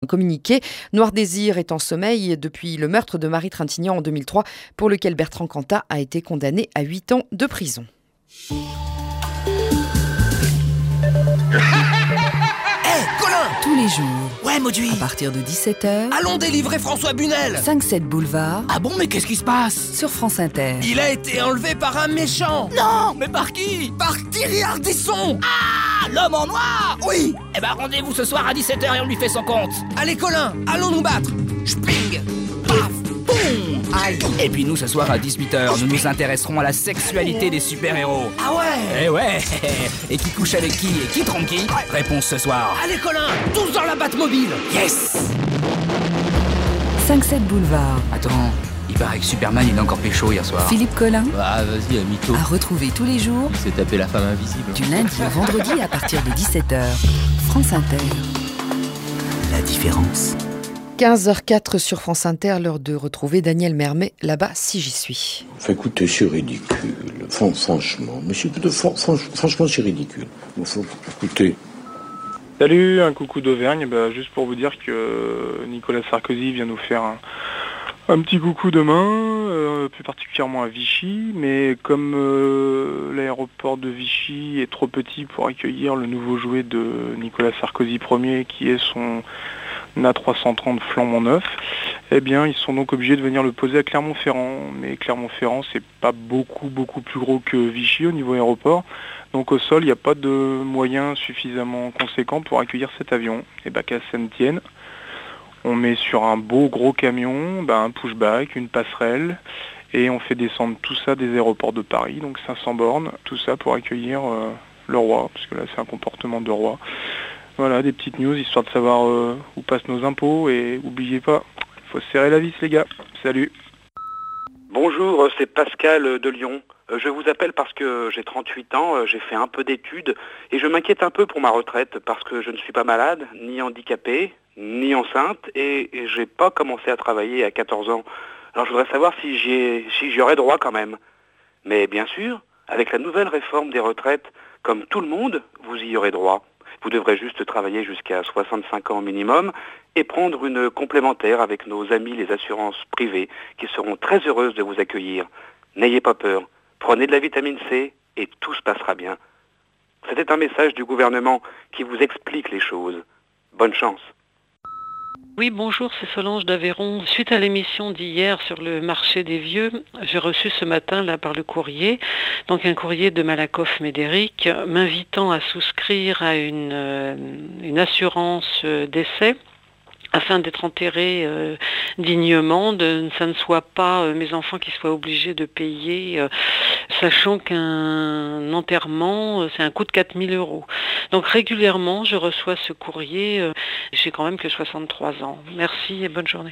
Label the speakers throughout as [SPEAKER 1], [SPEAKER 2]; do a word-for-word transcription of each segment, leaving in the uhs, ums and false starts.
[SPEAKER 1] communiqué. Noir Désir est en sommeil depuis le meurtre de Marie Trintignant en deux mille trois, pour lequel Bertrand Cantat a été condamné à huit ans de prison.
[SPEAKER 2] Hey, Colin!
[SPEAKER 3] Tous les jours,
[SPEAKER 2] Ouais, Mauduit!
[SPEAKER 3] à partir de dix-sept heures,
[SPEAKER 2] Allons délivrer François Bunel!
[SPEAKER 3] cinq sept boulevard,
[SPEAKER 2] Ah bon, mais qu'est-ce qui se passe?
[SPEAKER 3] sur France Inter.
[SPEAKER 2] Il a été enlevé par un méchant! Non! Mais par qui? Par Thierry Ardisson! Ah! L'homme en noir! Oui!
[SPEAKER 4] Eh ben rendez-vous ce soir à dix-sept heures et on lui fait son compte.
[SPEAKER 2] Allez, Colin, allons nous battre! Spring! Paf! Boum! Aïe!
[SPEAKER 4] Et puis nous ce soir à dix-huit heures, nous nous intéresserons à la sexualité des super-héros.
[SPEAKER 2] Ah ouais!
[SPEAKER 4] Eh ouais. Et qui couche avec qui et qui trompe qui? Réponse ce soir.
[SPEAKER 2] Allez, Colin, tous dans la Batmobile!
[SPEAKER 4] Yes!
[SPEAKER 3] cinq sept boulevard.
[SPEAKER 4] Attends, il paraît que Superman il a encore pécho hier soir.
[SPEAKER 3] Philippe Collin,
[SPEAKER 5] Ah vas-y, mytho.
[SPEAKER 3] à retrouver tous les jours,
[SPEAKER 5] Il s'est tapé la femme invisible.
[SPEAKER 3] du lundi au vendredi à partir de dix-sept heures. France Inter.
[SPEAKER 5] La différence.
[SPEAKER 1] quinze heures quatre sur France Inter, l'heure de retrouver Daniel Mermet, là-bas, si j'y suis.
[SPEAKER 6] Enfin, écoutez, c'est ridicule. Fran- franchement, monsieur, fran- fran- franchement, c'est ridicule. Enfin, écoutez.
[SPEAKER 7] Salut, un coucou d'Auvergne. Bah, juste pour vous dire que Nicolas Sarkozy vient nous faire un, un petit coucou demain, euh, plus particulièrement à Vichy, mais comme euh, l'aéroport de Vichy est trop petit pour accueillir le nouveau jouet de Nicolas Sarkozy Ier, qui est son A trois cent trente flambant neuf, eh bien ils sont donc obligés de venir le poser à Clermont-Ferrand. Mais Clermont-Ferrand, c'est pas beaucoup beaucoup plus gros que Vichy au niveau aéroport. Donc au sol, il n'y a pas de moyens suffisamment conséquents pour accueillir cet avion. Et bah qu'à ça ne tienne, on met sur un beau gros camion, bah, un pushback, une passerelle, et on fait descendre tout ça des aéroports de Paris, donc cinq cents bornes, tout ça pour accueillir euh, le roi, parce que là c'est un comportement de roi. Voilà, des petites news, histoire de savoir euh, où passent nos impôts, et oubliez pas, il faut se serrer la vis les gars. Salut.
[SPEAKER 8] Bonjour, c'est Pascal de Lyon. Je vous appelle parce que j'ai trente-huit ans, j'ai fait un peu d'études et je m'inquiète un peu pour ma retraite parce que je ne suis pas malade, ni handicapé, ni enceinte et j'ai pas commencé à travailler à quatorze ans. Alors je voudrais savoir si j'y si j'y aurais droit quand même. Mais bien sûr, avec la nouvelle réforme des retraites, comme tout le monde, vous y aurez droit. Vous devrez juste travailler jusqu'à soixante-cinq ans au minimum et prendre une complémentaire avec nos amis les assurances privées qui seront très heureuses de vous accueillir. N'ayez pas peur, prenez de la vitamine C et tout se passera bien. C'était un message du gouvernement qui vous explique les choses. Bonne chance.
[SPEAKER 9] Oui, bonjour, c'est Solange d'Aveyron. Suite à l'émission d'hier sur le marché des vieux, j'ai reçu ce matin là par le courrier, donc un courrier de Malakoff Médéric m'invitant à souscrire à une, euh, une assurance euh, décès afin d'être enterré euh, dignement, de ça ne soit pas euh, mes enfants qui soient obligés de payer, euh, sachant qu'un enterrement, euh, c'est un coût de quatre mille euros. Donc régulièrement, je reçois ce courrier, euh, j'ai quand même que soixante-trois ans. Merci et bonne journée.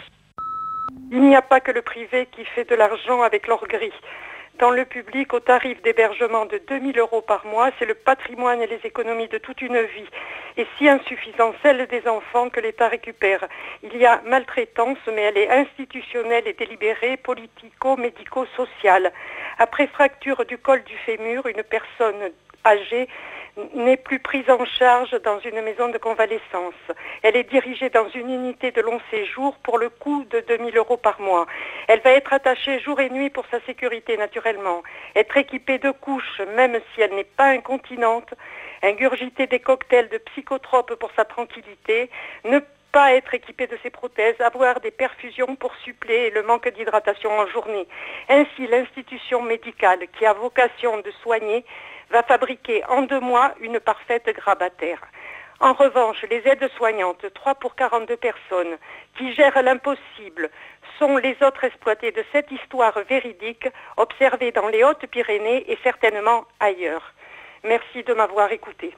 [SPEAKER 10] Il n'y a pas que le privé qui fait de l'argent avec l'or gris. Dans le public, au tarif d'hébergement de deux mille euros par mois, c'est le patrimoine et les économies de toute une vie. Et si insuffisant, celle des enfants que l'État récupère. Il y a maltraitance, mais elle est institutionnelle et délibérée, politico-médico-sociale. Après fracture du col du fémur, une personne âgée n'est plus prise en charge dans une maison de convalescence. Elle est dirigée dans une unité de long séjour pour le coût de deux mille euros par mois. Elle va être attachée jour et nuit pour sa sécurité naturellement, être équipée de couches même si elle n'est pas incontinente, ingurgiter des cocktails de psychotropes pour sa tranquillité, ne pas être équipée de ses prothèses, avoir des perfusions pour suppléer le manque d'hydratation en journée. Ainsi, l'institution médicale qui a vocation de soigner va fabriquer en deux mois une parfaite grabataire. En revanche, les aides-soignantes, trois pour quarante-deux personnes, qui gèrent l'impossible, sont les autres exploitées de cette histoire véridique observée dans les Hautes-Pyrénées et certainement ailleurs. Merci de m'avoir écouté.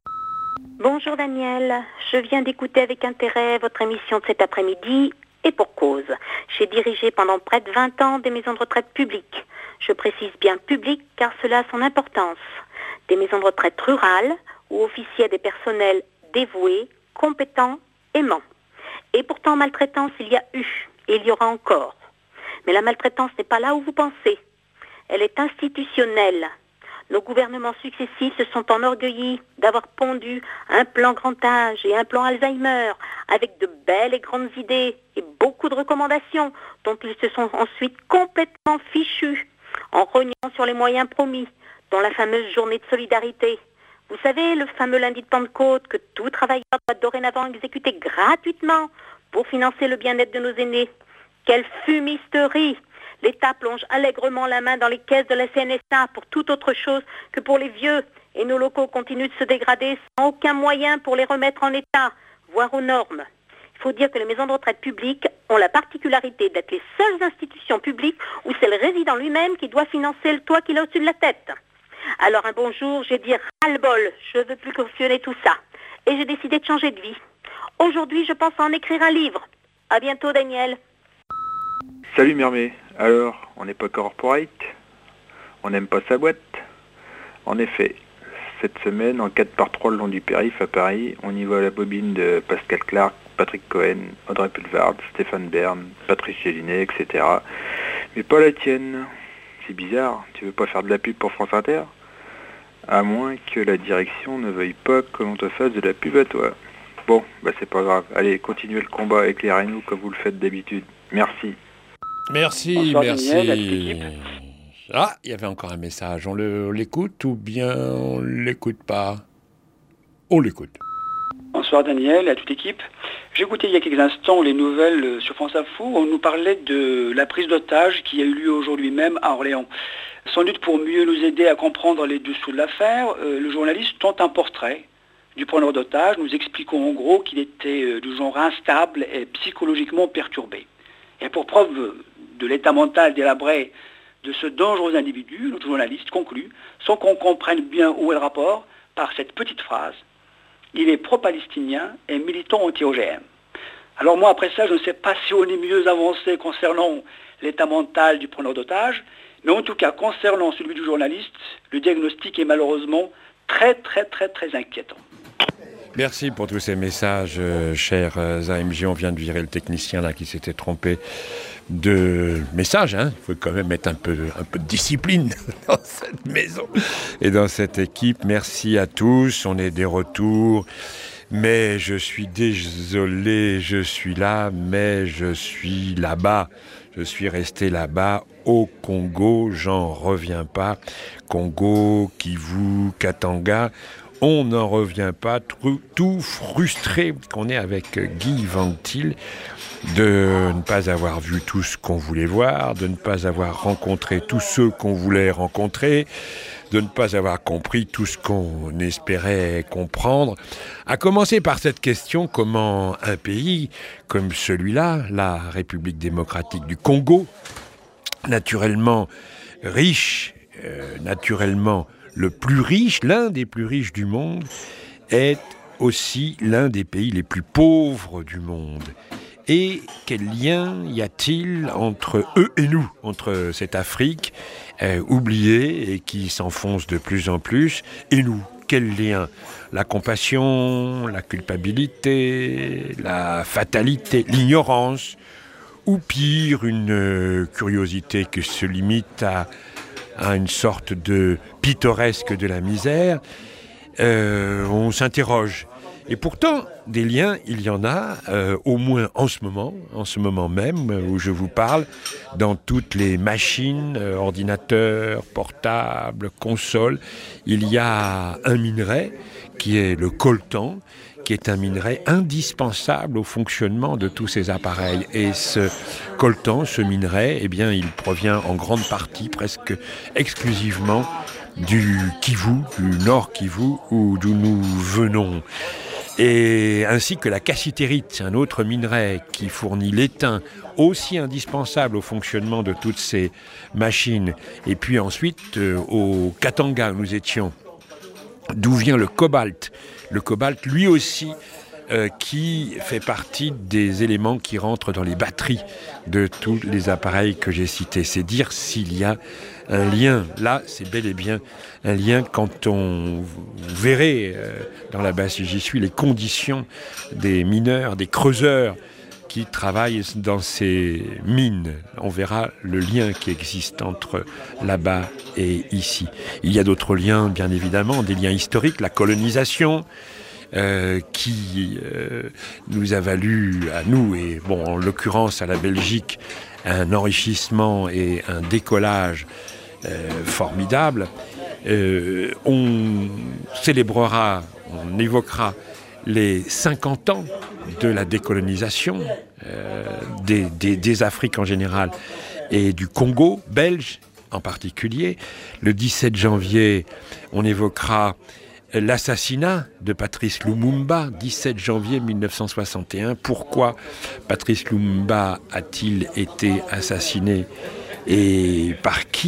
[SPEAKER 11] Bonjour Daniel, je viens d'écouter avec intérêt votre émission de cet après-midi et pour cause. J'ai dirigé pendant près de vingt ans des maisons de retraite publiques. Je précise bien publiques car cela a son importance. Des maisons de retraite rurales où officiaient des personnels dévoués, compétents, aimants. Et pourtant maltraitance il y a eu et il y aura encore. Mais la maltraitance n'est pas là où vous pensez. Elle est institutionnelle. Nos gouvernements successifs se sont enorgueillis d'avoir pondu un plan grand âge et un plan Alzheimer avec de belles et grandes idées et beaucoup de recommandations dont ils se sont ensuite complètement fichus en rognant sur les moyens promis, dont la fameuse journée de solidarité. Vous savez, le fameux lundi de Pentecôte que tout travailleur doit dorénavant exécuter gratuitement pour financer le bien-être de nos aînés. Quelle fumisterie! L'État plonge allègrement la main dans les caisses de la C N S A pour toute autre chose que pour les vieux. Et nos locaux continuent de se dégrader sans aucun moyen pour les remettre en état, voire aux normes. Il faut dire que les maisons de retraite publiques ont la particularité d'être les seules institutions publiques où c'est le résident lui-même qui doit financer le toit qu'il a au-dessus de la tête. Alors un bon jour, j'ai dit ras-le-bol, je ne veux plus cautionner tout ça. Et j'ai décidé de changer de vie. Aujourd'hui, je pense à en écrire un livre. À bientôt, Daniel.
[SPEAKER 7] Salut Mermé. Alors, on n'est pas corporate, on n'aime pas sa boîte. En effet, cette semaine, en quatre par trois le long du périph' à Paris, on y voit la bobine de Pascal Clark, Patrick Cohen, Audrey Pulvard, Stéphane Bern, Patrice Gélinet, et cetera. Mais pas la tienne. C'est bizarre, tu veux pas faire de la pub pour France Inter ? À moins que la direction ne veuille pas que l'on te fasse de la pub à toi. Bon, bah c'est pas grave. Allez, continuez le combat, éclairez-nous comme vous le faites d'habitude. Merci.
[SPEAKER 12] Merci,
[SPEAKER 13] Bonsoir,
[SPEAKER 12] merci.
[SPEAKER 13] Daniel,
[SPEAKER 12] ah, il y avait encore un message. On, le, on l'écoute ou bien on l'écoute pas ? On l'écoute.
[SPEAKER 13] Bonsoir Daniel, à toute l'équipe. J'ai écouté il y a quelques instants les nouvelles sur France Info. On nous parlait de la prise d'otage qui a eu lieu aujourd'hui même à Orléans. Sans doute pour mieux nous aider à comprendre les dessous de l'affaire, euh, le journaliste tente un portrait du preneur d'otage, nous expliquons en gros qu'il était euh, du genre instable et psychologiquement perturbé. Et pour preuve de l'état mental délabré de ce dangereux individu, notre journaliste conclut, sans qu'on comprenne bien où est le rapport, par cette petite phrase: il est pro-palestinien et militant anti-O G M. Alors moi, après ça, je ne sais pas si on est mieux avancé concernant l'état mental du preneur d'otage, mais en tout cas, concernant celui du journaliste, le diagnostic est malheureusement très, très, très, très inquiétant.
[SPEAKER 12] Merci pour tous ces messages, euh, cher euh, A M J. On vient de virer le technicien là qui s'était trompé de message. Hein. Il faut quand même mettre un peu, un peu de discipline dans cette maison et dans cette équipe. Merci à tous. On est des retours. Mais je suis désolé, je suis là, mais je suis là-bas. Je suis resté là-bas au Congo. J'en reviens pas. Congo, Kivu, Katanga. On n'en revient pas, tout, tout frustré qu'on est avec Guy Ventil de ne pas avoir vu tout ce qu'on voulait voir, de ne pas avoir rencontré tous ceux qu'on voulait rencontrer, de ne pas avoir compris tout ce qu'on espérait comprendre. À commencer par cette question, comment un pays comme celui-là, la République démocratique du Congo, naturellement riche, euh, naturellement le plus riche, l'un des plus riches du monde, est aussi l'un des pays les plus pauvres du monde. Et quel lien y a-t-il entre eux et nous, entre cette Afrique euh, oubliée et qui s'enfonce de plus en plus, et nous ? Quel lien ? La compassion, la culpabilité, la fatalité, l'ignorance, ou pire, une euh, curiosité qui se limite à à une sorte de pittoresque de la misère, euh, on s'interroge. Et pourtant, des liens, il y en a, euh, au moins en ce moment, en ce moment même où je vous parle, dans toutes les machines, euh, ordinateurs, portables, consoles, il y a un minerai qui est le coltan, qui est un minerai indispensable au fonctionnement de tous ces appareils. Et ce coltan, ce minerai, eh bien, il provient en grande partie, presque exclusivement, du Kivu, du Nord Kivu, où d'où nous venons. Et ainsi que la cassitérite, un autre minerai qui fournit l'étain, aussi indispensable au fonctionnement de toutes ces machines. Et puis ensuite, euh, au Katanga, où nous étions, d'où vient le cobalt. Le cobalt, lui aussi, euh, qui fait partie des éléments qui rentrent dans les batteries de tous les appareils que j'ai cités. C'est dire s'il y a un lien. Là, c'est bel et bien un lien quand on vous verrez euh, dans la basse, j'y suis, les conditions des mineurs, des creuseurs, qui travaillent dans ces mines. On verra le lien qui existe entre là-bas et ici. Il y a d'autres liens, bien évidemment, des liens historiques, la colonisation, euh, qui euh, nous a valu à nous, et bon, en l'occurrence à la Belgique, un enrichissement et un décollage euh, formidable. Euh, on célébrera, on évoquera les cinquante ans de la décolonisation euh, des, des, des Afriques en général et du Congo belge en particulier. Le dix-sept janvier, on évoquera l'assassinat de Patrice Lumumba, dix-sept janvier mille neuf cent soixante et un. Pourquoi Patrice Lumumba a-t-il été assassiné et par qui ?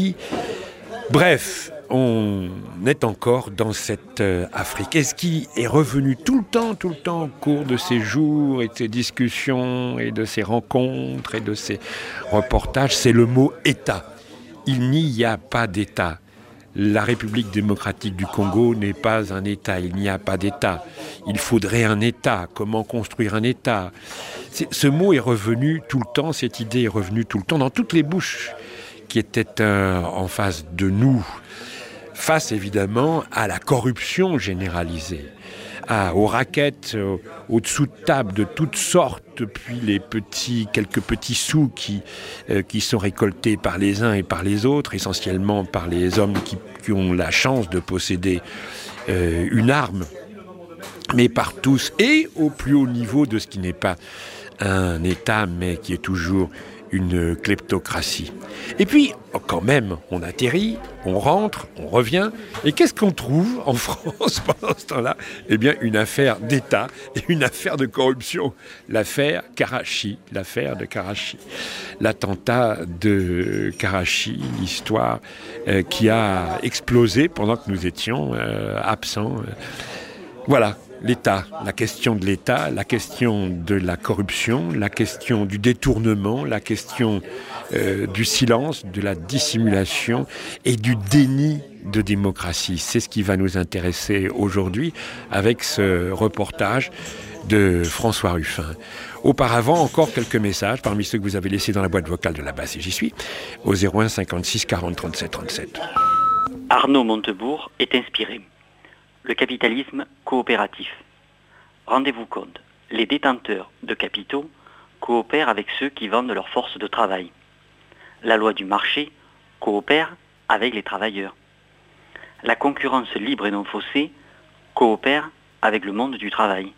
[SPEAKER 12] Bref, on est encore dans cette euh, Afrique. Et ce qui est revenu tout le temps, tout le temps au cours de ces jours et de ces discussions et de ces rencontres et de ces reportages, c'est le mot État. Il n'y a pas d'État. La République démocratique du Congo n'est pas un État. Il n'y a pas d'État. Il faudrait un État. Comment construire un État ? C'est, ce mot est revenu tout le temps, cette idée est revenue tout le temps dans toutes les bouches qui étaient euh, en face de nous. Face évidemment à la corruption généralisée, à, aux raquettes au, au-dessous de table de toutes sortes, puis les petits, quelques petits sous qui, euh, qui sont récoltés par les uns et par les autres, essentiellement par les hommes qui, qui ont la chance de posséder euh, une arme, mais par tous, et au plus haut niveau de ce qui n'est pas un État, mais qui est toujours une kleptocratie. Et puis, quand même, on atterrit, on rentre, on revient, et qu'est-ce qu'on trouve en France pendant ce temps-là ? Eh bien, une affaire d'État et une affaire de corruption. L'affaire Karachi, l'affaire de Karachi. L'attentat de Karachi, l'histoire euh, qui a explosé pendant que nous étions euh, absents. Voilà. L'État, la question de l'État, la question de la corruption, la question du détournement, la question euh, du silence, de la dissimulation et du déni de démocratie. C'est ce qui va nous intéresser aujourd'hui avec ce reportage de François Ruffin. Auparavant, encore quelques messages parmi ceux que vous avez laissés dans la boîte vocale de la base, et j'y suis, au zéro un cinquante-six quarante trente-sept trente-sept.
[SPEAKER 14] Arnaud Montebourg est inspiré. Le capitalisme coopératif. Rendez-vous compte, les détenteurs de capitaux coopèrent avec ceux qui vendent leur force de travail. La loi du marché coopère avec les travailleurs. La concurrence libre et non faussée coopère avec le monde du travail.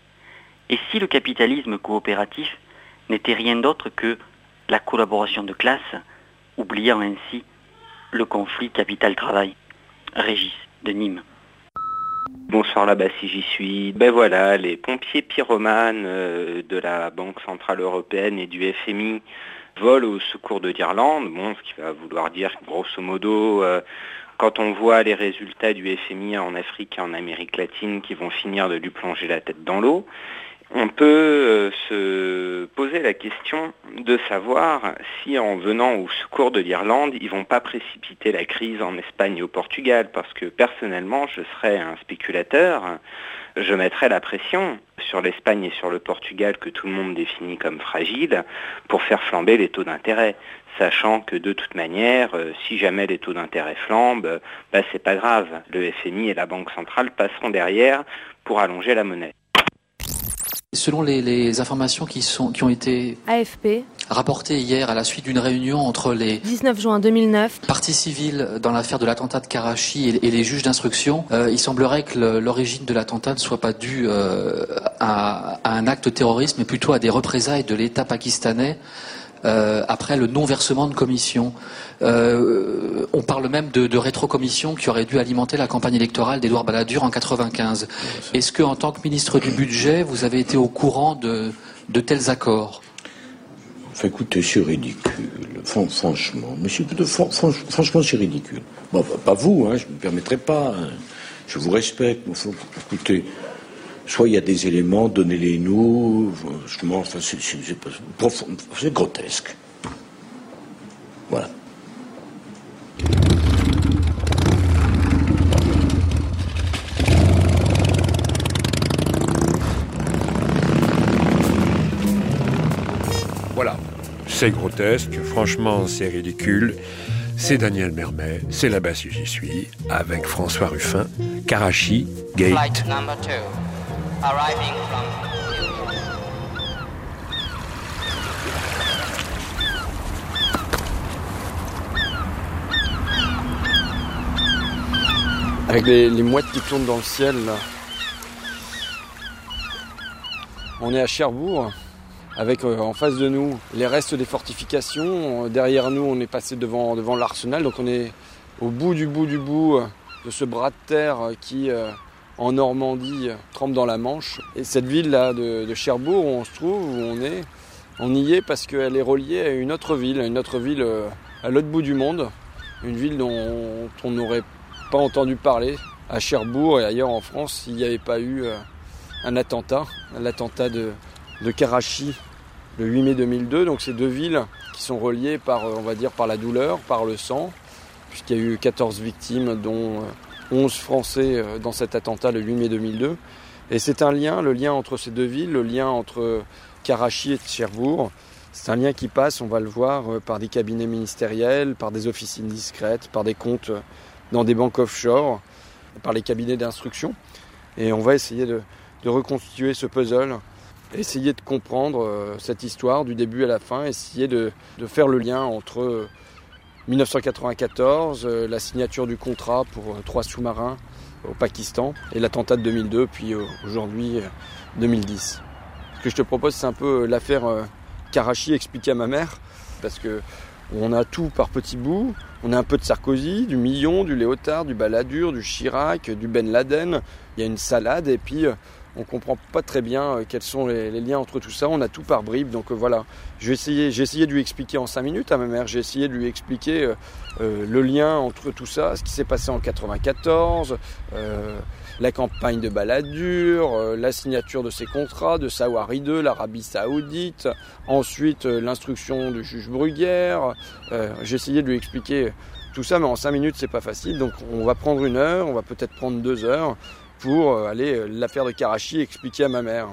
[SPEAKER 14] Et si le capitalisme coopératif n'était rien d'autre que la collaboration de classe, oubliant ainsi le conflit capital-travail. Régis de Nîmes.
[SPEAKER 8] Bonsoir là-bas si j'y suis. Ben voilà, les pompiers pyromanes euh, de la Banque Centrale Européenne et du F M I volent au secours de l'Irlande. Bon, ce qui va vouloir dire grosso modo, euh, quand on voit les résultats du F M I en Afrique et en Amérique latine qui vont finir de lui plonger la tête dans l'eau, on peut euh, se poser la question de savoir si en venant au secours de l'Irlande, ils vont pas précipiter la crise en Espagne et au Portugal, parce que personnellement, je serais un spéculateur, je mettrais la pression sur l'Espagne et sur le Portugal que tout le monde définit comme fragile pour faire flamber les taux d'intérêt, sachant que de toute manière, euh, si jamais les taux d'intérêt flambent, bah, c'est pas grave, le F M I et la Banque centrale passeront derrière pour allonger la monnaie.
[SPEAKER 15] Selon les, les informations qui, sont, qui ont été
[SPEAKER 16] A F P
[SPEAKER 15] rapportées hier à la suite d'une réunion entre les
[SPEAKER 16] dix-neuf juin deux mille neuf
[SPEAKER 15] parties civiles dans l'affaire de l'attentat de Karachi et, et les juges d'instruction, euh, il semblerait que le, l'origine de l'attentat ne soit pas due euh, à, à un acte terroriste, mais plutôt à des représailles de l'État pakistanais euh, après le non-versement de commission. Euh, on parle même de, de rétrocommission qui aurait dû alimenter la campagne électorale d'Édouard Balladur en quatre-vingt-quinze. Est-ce que, en tant que ministre du Budget, vous avez été au courant de, de tels accords ?
[SPEAKER 6] Enfin, écoutez, c'est ridicule. Franchement, monsieur, franchement, c'est ridicule. Bon, pas vous, hein, je ne me permettrai pas. Hein. Je vous respecte. Mais faut, écoutez, soit il y a des éléments, donnez-les nous. Franchement, enfin, c'est, c'est, c'est, profond, c'est grotesque. Voilà.
[SPEAKER 12] Voilà, c'est grotesque, franchement c'est ridicule. C'est Daniel Mermet, c'est là-bas si j'y suis, avec François Ruffin, Karachi, Gate.
[SPEAKER 16] Flight number two, arriving from...
[SPEAKER 17] Avec les, les mouettes qui tournent dans le ciel, là. On est à Cherbourg, avec euh, en face de nous les restes des fortifications. Derrière nous, on est passé devant, devant l'arsenal, donc on est au bout du bout du bout de ce bras de terre qui, euh, en Normandie, trempe dans la Manche. Et cette ville-là de, de Cherbourg, où on se trouve, où on est, on y est parce qu'elle est reliée à une autre ville, une autre ville euh, à l'autre bout du monde, une ville dont on n'aurait pas entendu parler à Cherbourg et ailleurs en France s'il n'y avait pas eu euh, un attentat, l'attentat de, de Karachi le huit mai deux mille deux. Donc ces deux villes qui sont reliées par, on va dire, par la douleur, par le sang, puisqu'il y a eu quatorze victimes, dont onze Français dans cet attentat le huit mai deux mille deux. Et c'est un lien, le lien entre ces deux villes, le lien entre Karachi et Cherbourg. C'est un lien qui passe, on va le voir, par des cabinets ministériels, par des officines discrètes, par des comptes dans des banques offshore, par les cabinets d'instruction. Et on va essayer de, de reconstituer ce puzzle, essayer de comprendre euh, cette histoire du début à la fin, essayer de, de faire le lien entre euh, dix-neuf cent quatre-vingt-quatorze, euh, la signature du contrat pour euh, trois sous-marins au Pakistan, et l'attentat de deux mille deux, puis euh, aujourd'hui euh, deux mille dix. Ce que je te propose, c'est un peu euh, l'affaire euh, Karachi expliquée à ma mère, parce que on a tout par petits bouts. On a un peu de Sarkozy, du Millon, du Léotard, du Balladur, du Chirac, du Ben Laden. Il y a une salade et puis on ne comprend pas très bien quels sont les, les liens entre tout ça. On a tout par bribes. Donc euh, voilà, j'ai essayé, j'ai essayé de lui expliquer en cinq minutes à ma mère. J'ai essayé de lui expliquer euh, euh, le lien entre tout ça, ce qui s'est passé en quatre-vingt-quatorze, euh, la campagne de Balladur, euh, la signature de ces contrats, de Sawari deux, l'Arabie Saoudite, ensuite euh, l'instruction du juge Bruguière. Euh, j'ai essayé de lui expliquer tout ça, mais en cinq minutes, c'est pas facile. Donc on va prendre une heure, on va peut-être prendre deux heures pour euh, aller euh, l'affaire de Karachi expliquer à ma mère.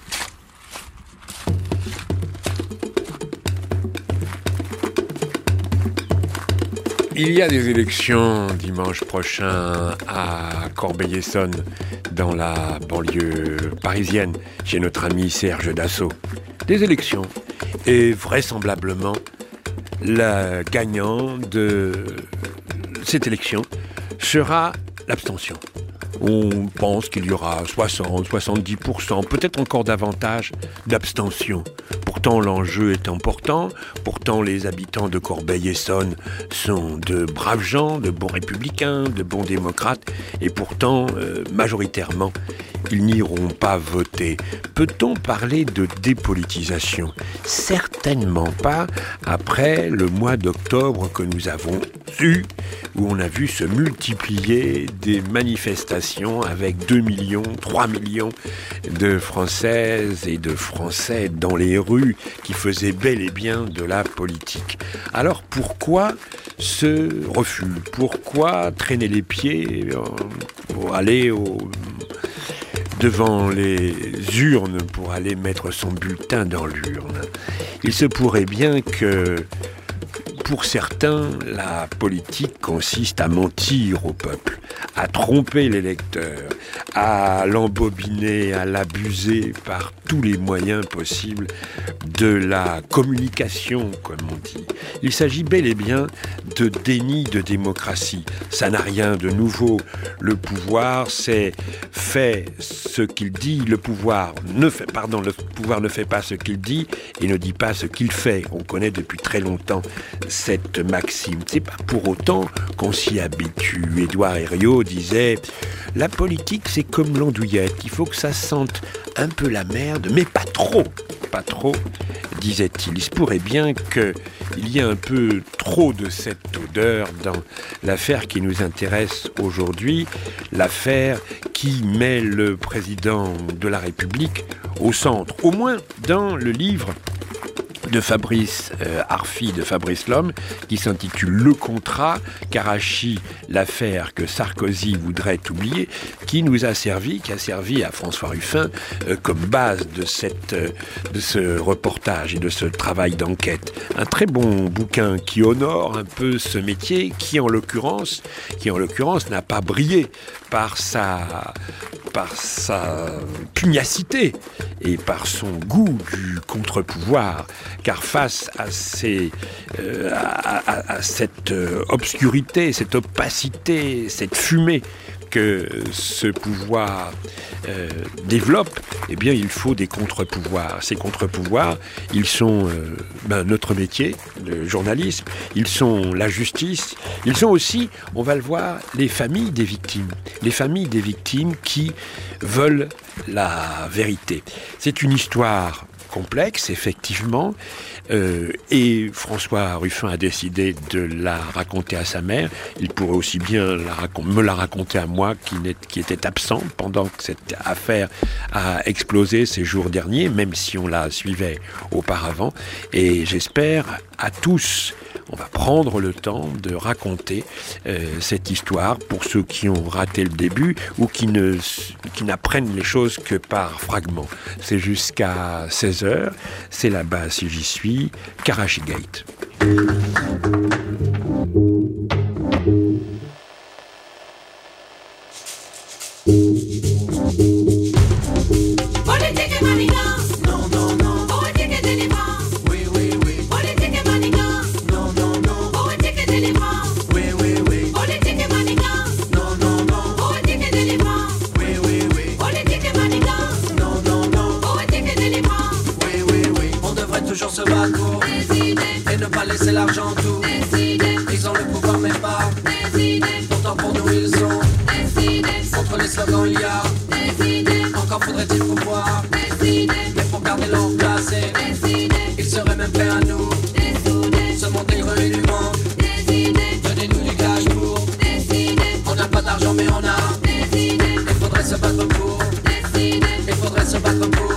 [SPEAKER 12] Il y a des élections dimanche prochain à Corbeil-Essonnes, dans la banlieue parisienne, chez notre ami Serge Dassault. Des élections. Et vraisemblablement, le gagnant de cette élection sera l'abstention. On pense qu'il y aura soixante à soixante-dix pour cent, peut-être encore davantage, d'abstention. Pourtant, l'enjeu est important. Pourtant, les habitants de Corbeil-Essonnes sont de braves gens, de bons républicains, de bons démocrates. Et pourtant, euh, majoritairement, ils n'iront pas voter. Peut-on parler de dépolitisation ? Certainement pas après le mois d'octobre que nous avons eu, où on a vu se multiplier des manifestations avec deux millions, trois millions de Françaises et de Français dans les rues qui faisaient bel et bien de la politique. Alors pourquoi ce refus ? Pourquoi traîner les pieds pour aller au... devant les urnes pour aller mettre son bulletin dans l'urne ? Il se pourrait bien que pour certains, la politique consiste à mentir au peuple, à tromper l'électeur, à l'embobiner, à l'abuser par tous les moyens possibles de la communication, comme on dit. Il s'agit bel et bien de déni de démocratie. Ça n'a rien de nouveau. Le pouvoir, c'est fait ce qu'il dit. Le pouvoir ne fait, pardon, le pouvoir ne fait pas ce qu'il dit et ne dit pas ce qu'il fait. On connaît depuis très longtemps cette maxime. C'est pas pour autant qu'on s'y habitue. Édouard Herriot disait « La politique, c'est comme l'andouillette. Il faut que ça sente un peu la merde, mais pas trop. Pas trop, disait-il. Il se pourrait bien qu'il y ait un peu trop de cette odeur dans l'affaire qui nous intéresse aujourd'hui, l'affaire qui met le président de la République au centre. Au moins dans le livre de Fabrice euh, Arfi, de Fabrice Lhomme, qui s'intitule Le Contrat, Karachi, l'affaire que Sarkozy voudrait oublier, qui nous a servi, qui a servi à François Ruffin euh, comme base de, cette, euh, de ce reportage et de ce travail d'enquête. Un très bon bouquin qui honore un peu ce métier, qui en l'occurrence, qui en l'occurrence n'a pas brillé par sa, par sa pugnacité et par son goût du contre-pouvoir, car face à, ces, euh, à, à, à cette euh, obscurité, cette opacité, cette fumée que ce pouvoir euh, développe, eh bien, il faut des contre-pouvoirs. Ces contre-pouvoirs, ils sont euh, ben, notre métier, le journalisme, ils sont la justice, ils sont aussi, on va le voir, les familles des victimes. Les familles des victimes qui veulent la vérité. C'est une histoire complexe, effectivement, euh, et François Ruffin a décidé de la raconter à sa mère. Il pourrait aussi bien la racon- me la raconter à moi, qui, qui était absent pendant que cette affaire a explosé ces jours derniers, même si on la suivait auparavant. Et j'espère à tous, on va prendre le temps de raconter euh, cette histoire pour ceux qui ont raté le début ou qui, ne, qui n'apprennent les choses que par fragments. C'est jusqu'à seize heures, c'est là-bas si j'y suis, Karachi Gate.
[SPEAKER 2] Toujours se battre pour décider et ne pas laisser l'argent tout décider. Ils ont le pouvoir mais pas décider. Pourtant pour nous ils sont décidés. Contre les slogans il y a décidé. Encore faudrait-il pouvoir décider. Mais pour garder l'ordre placé décider. Ils seraient même prêts à nous dessouder. Ce monde est heureux et du monde décider. Donnez-nous du cash pour décider. On n'a pas d'argent mais on a décidé. Il faudrait se battre pour décider. Il faudrait se battre pour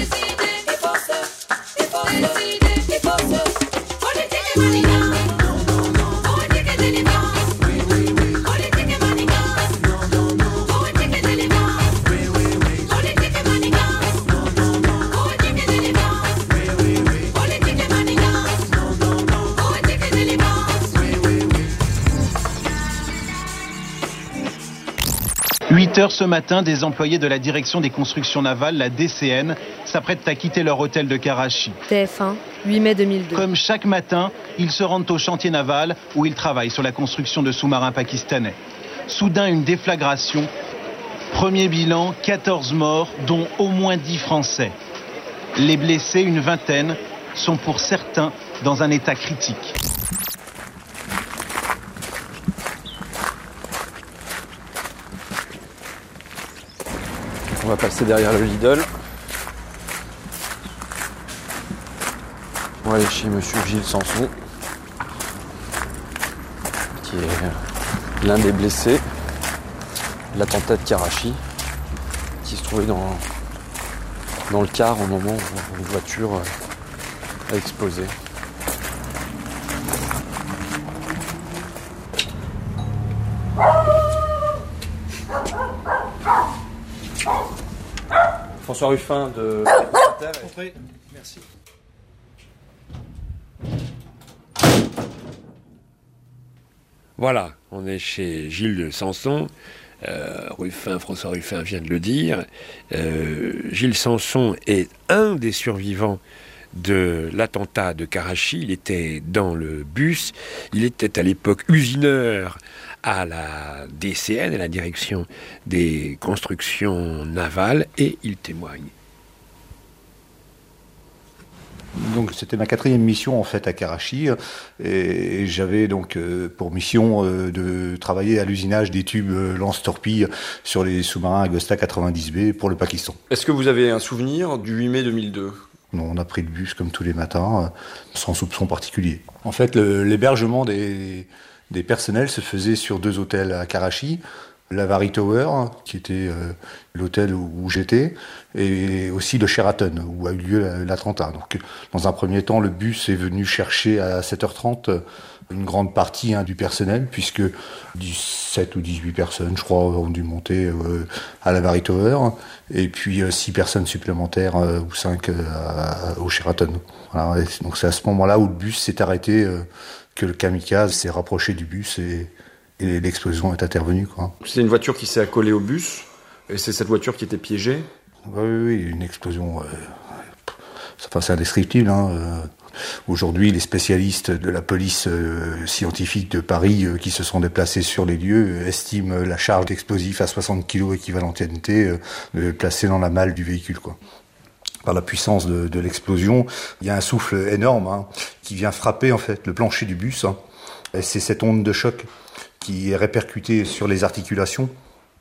[SPEAKER 18] huit heures ce matin, des employés de la direction des constructions navales, la D C N, s'apprêtent à quitter leur hôtel de Karachi.
[SPEAKER 19] T F un, huit mai deux mille deux.
[SPEAKER 18] Comme chaque matin, ils se rendent au chantier naval où ils travaillent sur la construction de sous-marins pakistanais. Soudain, une déflagration. Premier bilan, quatorze morts, dont au moins dix Français. Les blessés, une vingtaine, sont pour certains dans un état critique.
[SPEAKER 17] On va passer derrière le Lidl. On va aller chez monsieur Gilles Sanson, qui est l'un des blessés de l'attentat de Karachi, qui se trouvait dans, dans le car au moment où une voiture a explosé. François Ruffin de
[SPEAKER 20] Compris. Merci.
[SPEAKER 12] Voilà, on est chez Gilles Sanson. Euh, Ruffin, François Ruffin vient de le dire. Euh, Gilles Sanson est un des survivants de l'attentat de Karachi. Il était dans le bus. Il était à l'époque usineur à la D C N, à la direction des constructions navales, et il témoigne.
[SPEAKER 21] Donc c'était ma quatrième mission en fait à Karachi, et j'avais donc euh, pour mission euh, de travailler à l'usinage des tubes euh, lance-torpilles sur les sous-marins Agosta quatre-vingt-dix B pour le Pakistan.
[SPEAKER 17] Est-ce que vous avez un souvenir du huit mai deux mille deux ?
[SPEAKER 21] Non, on a pris le bus comme tous les matins, euh, sans soupçon particulier. En fait, le, l'hébergement des, des personnels se faisait sur deux hôtels à Karachi. l'Avary Tower, qui était euh, l'hôtel où, où j'étais, et aussi le Sheraton, où a eu lieu l'attentat. Donc, dans un premier temps, le bus est venu chercher à sept heures trente une grande partie hein, du personnel, puisque dix-sept ou dix-huit personnes, je crois, ont dû monter euh, à l'Avary Tower, et puis euh, six personnes supplémentaires, euh, ou cinq euh, au Sheraton. Voilà, donc c'est à ce moment-là où le bus s'est arrêté, euh, que le kamikaze s'est rapproché du bus, et, et l'explosion est intervenue. Quoi.
[SPEAKER 17] C'est une voiture qui s'est accolée au bus, et c'est cette voiture qui était piégée ?
[SPEAKER 21] Oui, oui, oui, une explosion, euh, enfin, c'est indescriptible, hein, euh, aujourd'hui, les spécialistes de la police euh, scientifique de Paris euh, qui se sont déplacés sur les lieux euh, estiment la charge d'explosif à soixante kilos équivalent T N T euh, placée dans la malle du véhicule. Quoi. Par la puissance de, de l'explosion, il y a un souffle énorme hein, qui vient frapper en fait le plancher du bus. Hein, et c'est cette onde de choc qui est répercutée sur les articulations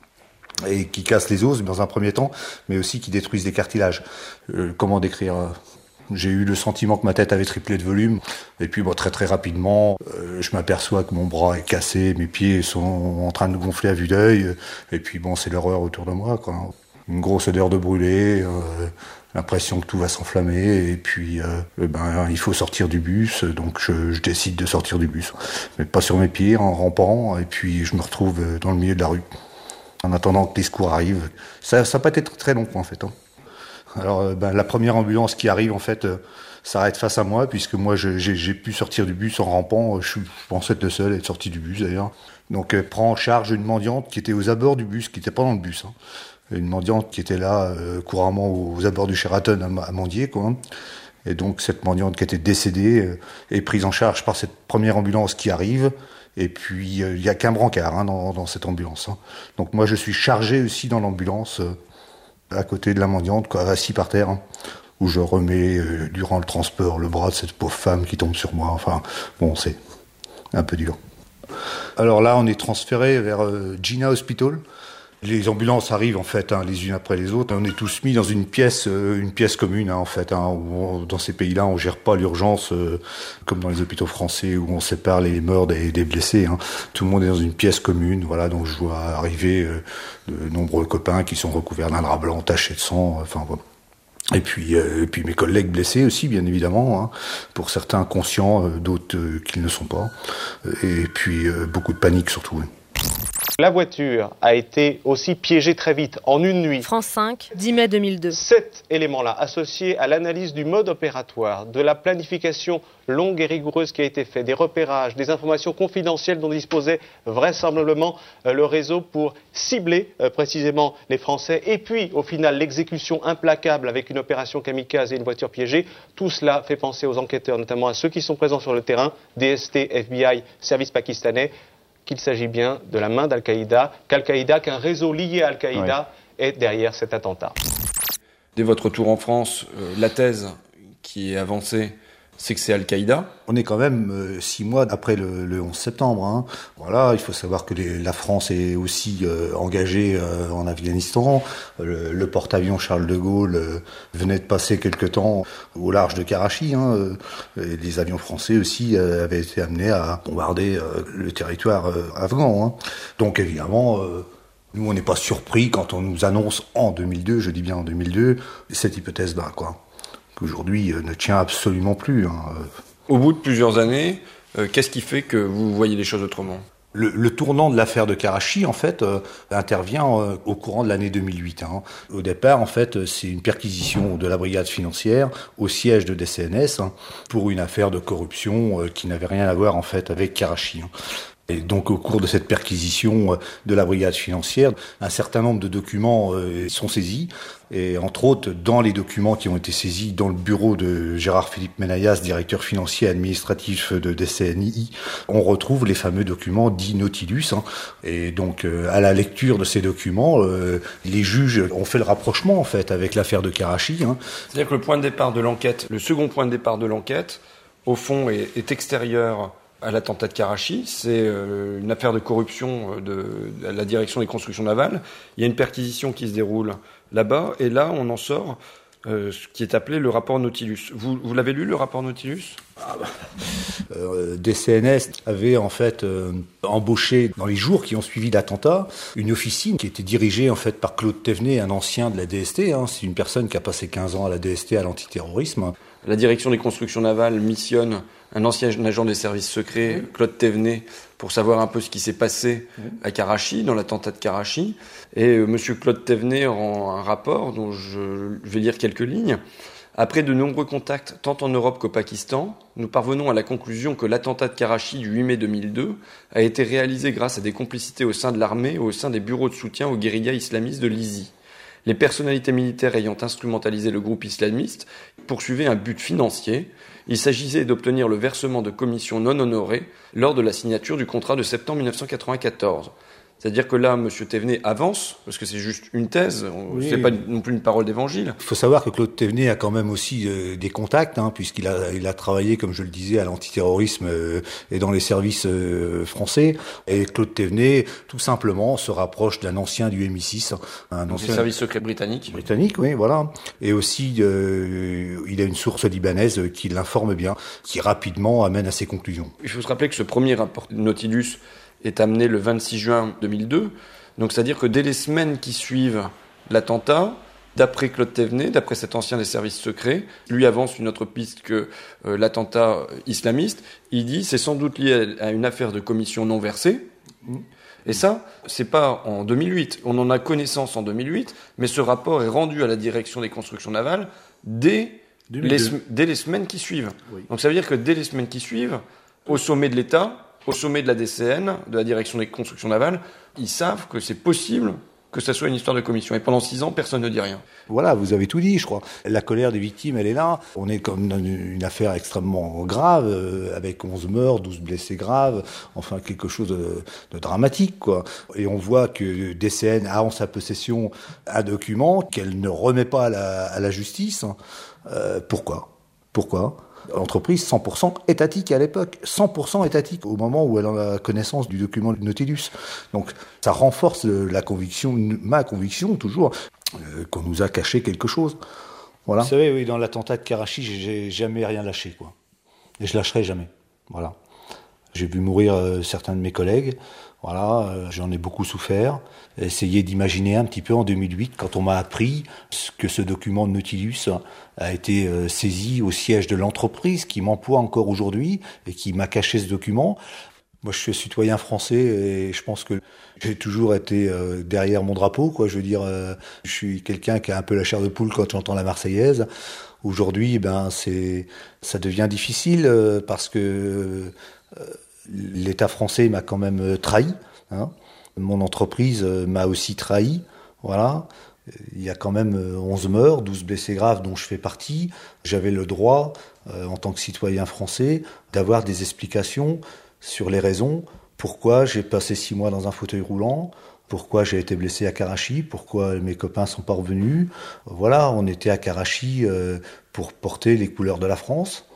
[SPEAKER 21] et qui casse les os dans un premier temps, mais aussi qui détruisent des cartilages. Euh, comment décrire euh, J'ai eu le sentiment que ma tête avait triplé de volume, et puis bon, très très rapidement, euh, je m'aperçois que mon bras est cassé, mes pieds sont en train de gonfler à vue d'œil, et puis bon, c'est l'horreur autour de moi, quoi. Une grosse odeur de brûlé, euh, l'impression que tout va s'enflammer, et puis euh, ben, il faut sortir du bus, donc je, je décide de sortir du bus, mais pas sur mes pieds, en rampant, et puis je me retrouve dans le milieu de la rue, en attendant que les secours arrivent. Ça n'a pas été très long, en fait. Hein. Alors, ben, la première ambulance qui arrive, en fait, euh, s'arrête face à moi, puisque moi, je, j'ai, j'ai pu sortir du bus en rampant. Je, je pensais être le seul à être sorti du bus, d'ailleurs. Donc, euh, prend en charge une mendiante qui était aux abords du bus, qui n'était pas dans le bus. Hein. Une mendiante qui était là, euh, couramment aux abords du Sheraton à, à mendier, quoi. Et donc, cette mendiante qui était décédée euh, est prise en charge par cette première ambulance qui arrive. Et puis, il euh, n'y a qu'un brancard hein, dans, dans cette ambulance. Hein. Donc, moi, je suis chargé aussi dans l'ambulance, euh, à côté de la mendiante, quoi, assis par terre, hein, où je remets, euh, durant le transport, le bras de cette pauvre femme qui tombe sur moi. Enfin, bon, c'est un peu dur. Alors là, on est transféré vers euh, Jinnah Hospital. Les ambulances arrivent en fait hein, les unes après les autres. On est tous mis dans une pièce, euh, une pièce commune hein, en fait. Hein, où on, dans ces pays-là, on gère pas l'urgence euh, comme dans les hôpitaux français où on sépare les morts des, des blessés. Hein. Tout le monde est dans une pièce commune. Voilà, donc je vois arriver euh, de nombreux copains qui sont recouverts d'un drap blanc taché de sang. Enfin voilà. Et puis, euh, et puis mes collègues blessés aussi, bien évidemment, hein, pour certains conscients, euh, d'autres euh, qui ne le sont pas. Et puis euh, beaucoup de panique surtout. Hein.
[SPEAKER 4] La voiture a été aussi piégée très vite, en une nuit.
[SPEAKER 19] France cinq, dix mai deux mille deux.
[SPEAKER 4] Cet élément-là, associé à l'analyse du mode opératoire, de la planification longue et rigoureuse qui a été faite, des repérages, des informations confidentielles dont disposait vraisemblablement euh, le réseau pour cibler euh, précisément les Français, et puis au final l'exécution implacable avec une opération kamikaze et une voiture piégée, tout cela fait penser aux enquêteurs, notamment à ceux qui sont présents sur le terrain, D S T, F B I, service pakistanais, qu'il s'agit bien de la main d'Al-Qaïda, qu'Al-Qaïda, qu'un réseau lié à Al-Qaïda ouais. est derrière cet attentat.
[SPEAKER 17] Dès votre retour en France, euh, la thèse qui est avancée, c'est que c'est Al-Qaïda.
[SPEAKER 21] On est quand même euh, six mois après le, le onze septembre. Hein. Voilà, il faut savoir que les, la France est aussi euh, engagée euh, en Afghanistan. Le, le porte-avions Charles de Gaulle euh, venait de passer quelque temps au large de Karachi. Hein. Et les avions français aussi euh, avaient été amenés à bombarder euh, le territoire euh, afghan. Hein. Donc évidemment... Euh, nous, on n'est pas surpris quand on nous annonce en deux mille deux, je dis bien en deux mille deux, cette hypothèse-là, quoi. Qu'aujourd'hui euh, ne tient absolument plus. Hein.
[SPEAKER 17] Au bout de plusieurs années, euh, qu'est-ce qui fait que vous voyez les choses autrement ?
[SPEAKER 21] Le, le tournant de l'affaire de Karachi, en fait, euh, intervient euh, au courant de l'année deux mille huit. Hein. Au départ, en fait, c'est une perquisition de la brigade financière au siège de D C N S hein, pour une affaire de corruption euh, qui n'avait rien à voir, en fait, avec Karachi. Hein. Et donc, au cours de cette perquisition de la brigade financière, un certain nombre de documents euh, sont saisis. Et entre autres, dans les documents qui ont été saisis dans le bureau de Gérard-Philippe Menayas, directeur financier administratif de D C N I, on retrouve les fameux documents dits Nautilus. Hein. Et donc, euh, à la lecture de ces documents, euh, les juges ont fait le rapprochement, en fait, avec l'affaire de Karachi. Hein.
[SPEAKER 17] C'est-à-dire que le point de départ de l'enquête, le second point de départ de l'enquête, au fond, est, est extérieur à l'attentat de Karachi. C'est euh, une affaire de corruption de, de la direction des constructions navales. Il y a une perquisition qui se déroule là-bas, et là, on en sort euh, ce qui est appelé le rapport Nautilus. Vous, vous l'avez lu, le rapport Nautilus ?
[SPEAKER 21] Ah bah. euh, D C N S avait en fait euh, embauché dans les jours qui ont suivi l'attentat une officine qui était dirigée en fait par Claude Thévenet, un ancien de la D S T. Hein. C'est une personne qui a passé quinze ans à la D S T à l'antiterrorisme.
[SPEAKER 17] La direction des constructions navales missionne un ancien agent des services secrets, mmh. Claude Thévenet, pour savoir un peu ce qui s'est passé mmh. à Karachi, dans l'attentat de Karachi. Et euh, M. Claude Thévenet rend un rapport dont je vais lire quelques lignes. Après de nombreux contacts, tant en Europe qu'au Pakistan, nous parvenons à la conclusion que l'attentat de Karachi du huit mai deux mille deux a été réalisé grâce à des complicités au sein de l'armée et au sein des bureaux de soutien aux guérillas islamistes de l'I S I. Les personnalités militaires ayant instrumentalisé le groupe islamiste poursuivaient un but financier. Il s'agissait d'obtenir le versement de commissions non honorées lors de la signature du contrat de septembre mille neuf cent quatre-vingt-quatorze. C'est-à-dire que là, M. Thévenet avance, parce que c'est juste une thèse, oui. C'est pas non plus une parole d'évangile.
[SPEAKER 21] Il faut savoir que Claude Thévenet a quand même aussi euh, des contacts, hein, puisqu'il a, il a travaillé, comme je le disais, à l'antiterrorisme euh, et dans les services euh, français. Et Claude Thévenet, tout simplement, se rapproche d'un ancien du M I six. Un ancien
[SPEAKER 17] des services secrets britanniques.
[SPEAKER 21] Britannique, oui, voilà. Et aussi, euh, il a une source libanaise qui l'informe bien, qui rapidement amène à ses conclusions.
[SPEAKER 17] Il faut se rappeler que ce premier rapport Nautilus est amené le vingt-six juin deux mille deux. Donc, c'est-à-dire que dès les semaines qui suivent l'attentat, d'après Claude Thévenet, d'après cet ancien des services secrets, lui avance une autre piste que euh, l'attentat islamiste. Il dit c'est sans doute lié à une affaire de commission non versée. Et ça, c'est pas en deux mille huit. On en a connaissance en deux mille huit, mais ce rapport est rendu à la direction des constructions navales dès, les, dès les semaines qui suivent. Oui. Donc, ça veut dire que dès les semaines qui suivent, au sommet de l'État, au sommet de la D C N, de la direction des constructions navales, ils savent que c'est possible que ça soit une histoire de commission. Et pendant six ans, personne ne dit rien.
[SPEAKER 21] Voilà, vous avez tout dit, je crois. La colère des victimes, elle est là. On est comme dans une affaire extrêmement grave, euh, avec onze morts, douze blessés graves, enfin quelque chose de, de dramatique, quoi. Et on voit que D C N a en sa possession un document qu'elle ne remet pas à la, à la justice. Euh, pourquoi ? Pourquoi ? Entreprise cent pour cent étatique à l'époque, cent pour cent étatique au moment où elle en a connaissance du document de Nautilus. Donc ça renforce la conviction, ma conviction toujours, euh, qu'on nous a caché quelque chose. Voilà. Vous savez, oui, dans l'attentat de Karachi, j'ai jamais rien lâché, quoi. Et je lâcherai jamais. Voilà. J'ai vu mourir euh, certains de mes collègues. Voilà, euh, j'en ai beaucoup souffert. Essayez d'imaginer un petit peu en deux mille huit, quand on m'a appris que ce document de Nautilus a été euh, saisi au siège de l'entreprise qui m'emploie encore aujourd'hui et qui m'a caché ce document. Moi, je suis citoyen français et je pense que j'ai toujours été euh, derrière mon drapeau, quoi. Je veux dire, euh, je suis quelqu'un qui a un peu la chair de poule quand j'entends la Marseillaise. Aujourd'hui, ben, c'est, ça devient difficile euh, parce que euh, l'État français m'a quand même trahi, hein. Mon entreprise m'a aussi trahi, voilà. Il y a quand même onze morts, douze blessés graves dont je fais partie. J'avais le droit, euh, en tant que citoyen français, d'avoir des explications sur les raisons pourquoi j'ai passé six mois dans un fauteuil roulant, pourquoi j'ai été blessé à Karachi, pourquoi mes copains sont pas revenus. Voilà, on était à Karachi euh, pour porter les couleurs de la France.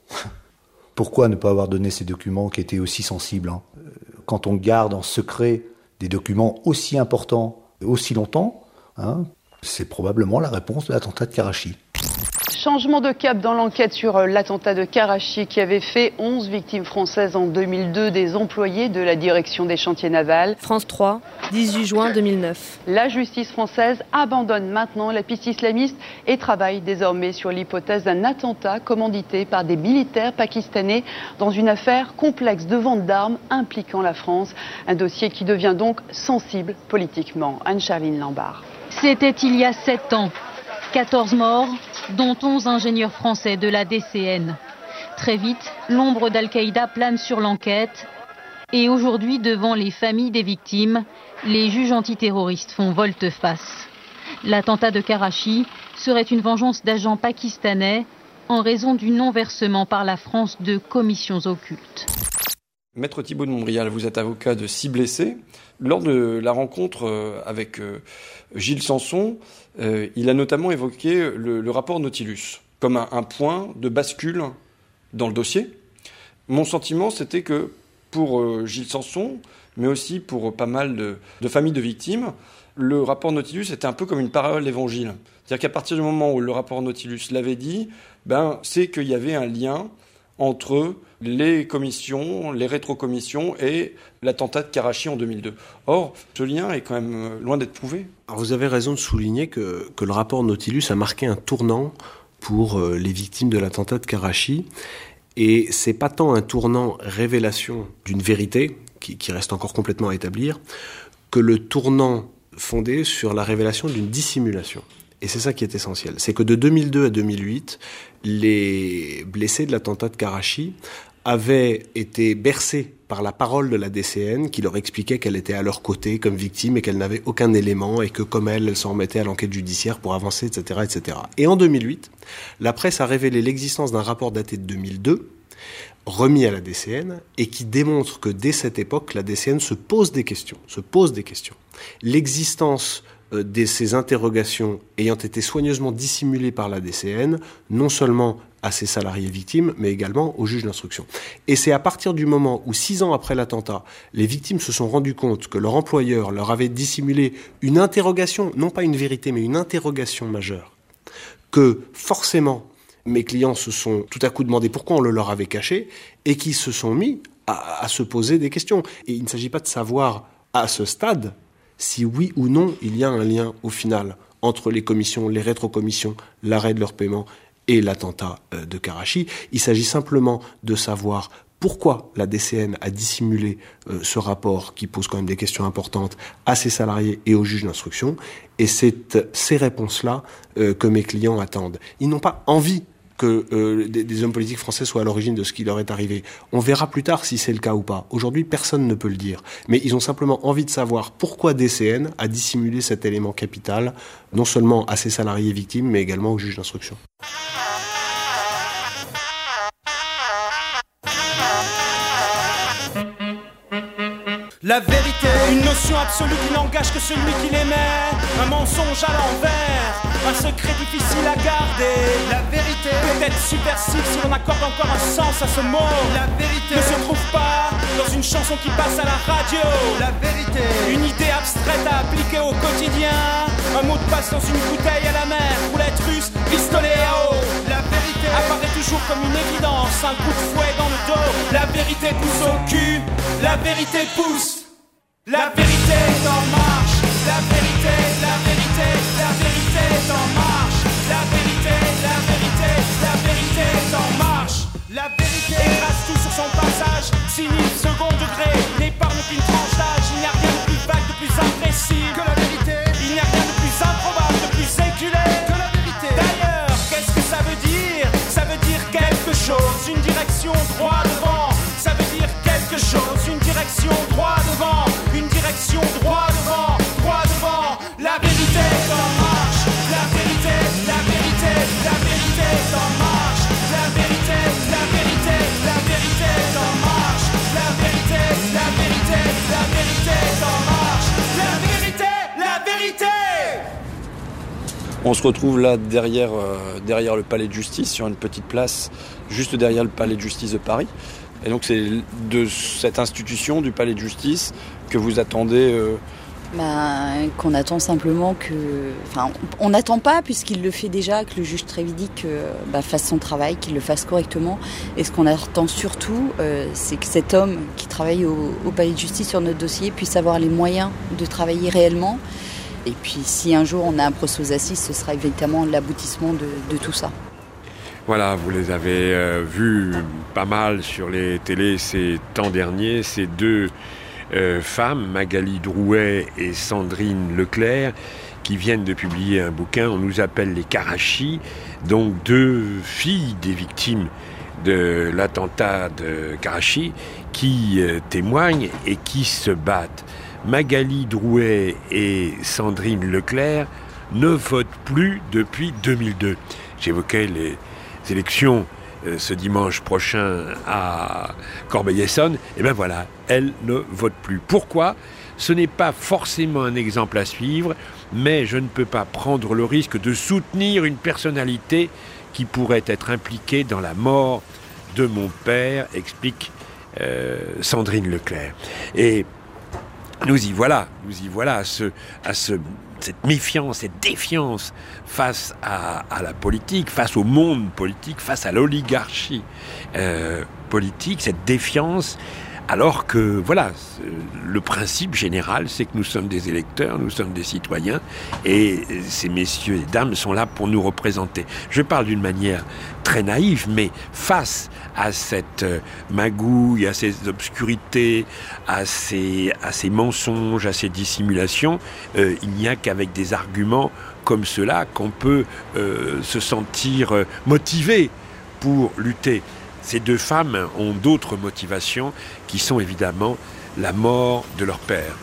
[SPEAKER 21] Pourquoi ne pas avoir donné ces documents qui étaient aussi sensibles, hein ? Quand on garde en secret des documents aussi importants aussi longtemps, hein, c'est probablement la réponse de l'attentat de Karachi.
[SPEAKER 3] Changement de cap dans l'enquête sur l'attentat de Karachi qui avait fait onze victimes françaises en deux mille deux, des employés de la direction des chantiers navals.
[SPEAKER 19] France trois, dix-huit juin deux mille neuf.
[SPEAKER 3] La justice française abandonne maintenant la piste islamiste et travaille désormais sur l'hypothèse d'un attentat commandité par des militaires pakistanais dans une affaire complexe de vente d'armes impliquant la France. Un dossier qui devient donc sensible politiquement. Anne-Charline Lambard.
[SPEAKER 22] C'était il y a sept ans. quatorze morts, dont onze ingénieurs français de la D C N. Très vite, l'ombre d'Al-Qaïda plane sur l'enquête. Et aujourd'hui, devant les familles des victimes, les juges antiterroristes font volte-face. L'attentat de Karachi serait une vengeance d'agents pakistanais en raison du non-versement par la France de commissions occultes.
[SPEAKER 17] Maître Thibault de Montbrial, vous êtes avocat de six blessés. Lors de la rencontre avec Gilles Sanson, euh, il a notamment évoqué le, le rapport Nautilus comme un, un point de bascule dans le dossier. Mon sentiment, c'était que pour euh, Gilles Sanson, mais aussi pour pas mal de, de familles de victimes, Le rapport Nautilus était un peu comme une parole d'évangile. C'est-à-dire qu'à partir du moment où le rapport Nautilus l'avait dit, ben, c'est qu'il y avait un lien entre les commissions, les rétrocommissions et l'attentat de Karachi en deux mille deux. Or, ce lien est quand même loin d'être prouvé.
[SPEAKER 1] Alors vous avez raison de souligner que, que le rapport Nautilus a marqué un tournant pour euh, les victimes de l'attentat de Karachi. Et c'est pas tant un tournant révélation d'une vérité, qui, qui reste encore complètement à établir, que le tournant fondé sur la révélation d'une dissimulation. Et c'est ça qui est essentiel. C'est que de deux mille deux à deux mille huit, les blessés de l'attentat de Karachi avaient été bercés par la parole de la D C N qui leur expliquait qu'elle était à leur côté comme victime et qu'elle n'avait aucun élément et que comme elle, elle s'en remettait à l'enquête judiciaire pour avancer, et cetera, et cetera. Et en deux mille huit, la presse a révélé l'existence d'un rapport daté de deux mille deux, remis à la D C N, et qui démontre que dès cette époque, la D C N se pose des questions, se pose des questions. L'existence de ces interrogations ayant été soigneusement dissimulées par la D C N, non seulement à ses salariés victimes, mais également aux juges d'instruction. Et c'est à partir du moment où, six ans après l'attentat, les victimes se sont rendues compte que leur employeur leur avait dissimulé une interrogation, non pas une vérité, mais une interrogation majeure, que forcément mes clients se sont tout à coup demandé pourquoi on le leur avait caché, et qui se sont mis à, à se poser des questions. Et il ne s'agit pas de savoir à ce stade si oui ou non il y a un lien au final entre les commissions, les rétrocommissions, l'arrêt de leur paiement et l'attentat de Karachi. Il s'agit simplement de savoir pourquoi la D C N a dissimulé euh, ce rapport qui pose quand même des questions importantes à ses salariés et aux juges d'instruction. Et c'est ces réponses-là euh, que mes clients attendent. Ils n'ont pas envie que euh, des, des hommes politiques français soient à l'origine de ce qui leur est arrivé. On verra plus tard si c'est le cas ou pas. Aujourd'hui, personne ne peut le dire. Mais ils ont simplement envie de savoir pourquoi D C N a dissimulé cet élément capital, non seulement à ses salariés victimes, mais également aux juges d'instruction.
[SPEAKER 5] La vérité, une notion absolue qui n'engage que celui qui l'émet. Un mensonge à l'envers, un secret difficile à garder. La vérité, peut-être subversive si l'on accorde encore un sens à ce mot. La vérité ne se trouve pas dans une chanson qui passe à la radio. La vérité, une idée abstraite à appliquer au quotidien. Un mot de passe dans une bouteille à la mer, roulette russe, pistolet à eau. La vérité apparaît toujours comme une évidence, un coup de fouet dans le dos. La vérité pousse au cul, la vérité pousse. La vérité est en marche, la vérité, la vérité, la vérité est en marche. La vérité, la vérité, la vérité est en marche. La vérité écrase tout sur son passage, signe second degré, n'épargne qu'une tranche d'âge. Il n'y a rien de plus vague, de plus imprécis que la vérité. Il n'y a rien de plus improbable, de plus éculé que la vérité. D'ailleurs, qu'est-ce que ça veut dire? Ça veut dire quelque chose, une direction droit devant. Ça veut dire quelque chose, une direction droit devant. Une direction droit devant, droit devant. La vérité est en marche. La vérité, la vérité, la vérité est en marche. La vérité, la vérité, la vérité est en marche. La vérité, la vérité, la vérité est en marche. La vérité, la vérité.
[SPEAKER 17] On se retrouve là derrière, euh, derrière le palais de justice, sur une petite place, juste derrière le palais de justice de Paris. Et donc c'est de cette institution, du palais de justice, que vous attendez euh...
[SPEAKER 23] bah, qu'on attend simplement que... Enfin, on n'attend pas, puisqu'il le fait déjà, que le juge Trévidic euh, bah, fasse son travail, qu'il le fasse correctement. Et ce qu'on attend surtout, euh, c'est que cet homme qui travaille au, au palais de justice sur notre dossier puisse avoir les moyens de travailler réellement. Et puis si un jour on a un procès aux assises, ce sera évidemment l'aboutissement de, de tout ça.
[SPEAKER 12] Voilà, vous les avez euh, vus pas mal sur les télés ces temps derniers, ces deux euh, femmes, Magali Drouet et Sandrine Leclerc, qui viennent de publier un bouquin, on nous appelle les Karachi, donc deux filles des victimes de l'attentat de Karachi, qui euh, témoignent et qui se battent. Magali Drouet et Sandrine Leclerc ne votent plus depuis deux mille deux. J'évoquais les élections euh, ce dimanche prochain à Corbeil-Essonnes, et bien voilà, elles ne votent plus. Pourquoi ? Ce n'est pas forcément un exemple à suivre, mais je ne peux pas prendre le risque de soutenir une personnalité qui pourrait être impliquée dans la mort de mon père, explique euh, Sandrine Leclerc. Et nous y voilà, nous y voilà à, ce, à ce, cette méfiance, cette défiance face à, à la politique, face au monde politique, face à l'oligarchie euh, politique, cette défiance. Alors que, voilà, le principe général, c'est que nous sommes des électeurs, nous sommes des citoyens, et ces messieurs et dames sont là pour nous représenter. Je parle d'une manière très naïve, mais face à cette magouille, à ces obscurités, à ces, à ces mensonges, à ces dissimulations, euh, il n'y a qu'avec des arguments comme cela qu'on peut euh, se sentir motivé pour lutter. Ces deux femmes ont d'autres motivations qui sont évidemment la mort de leur père.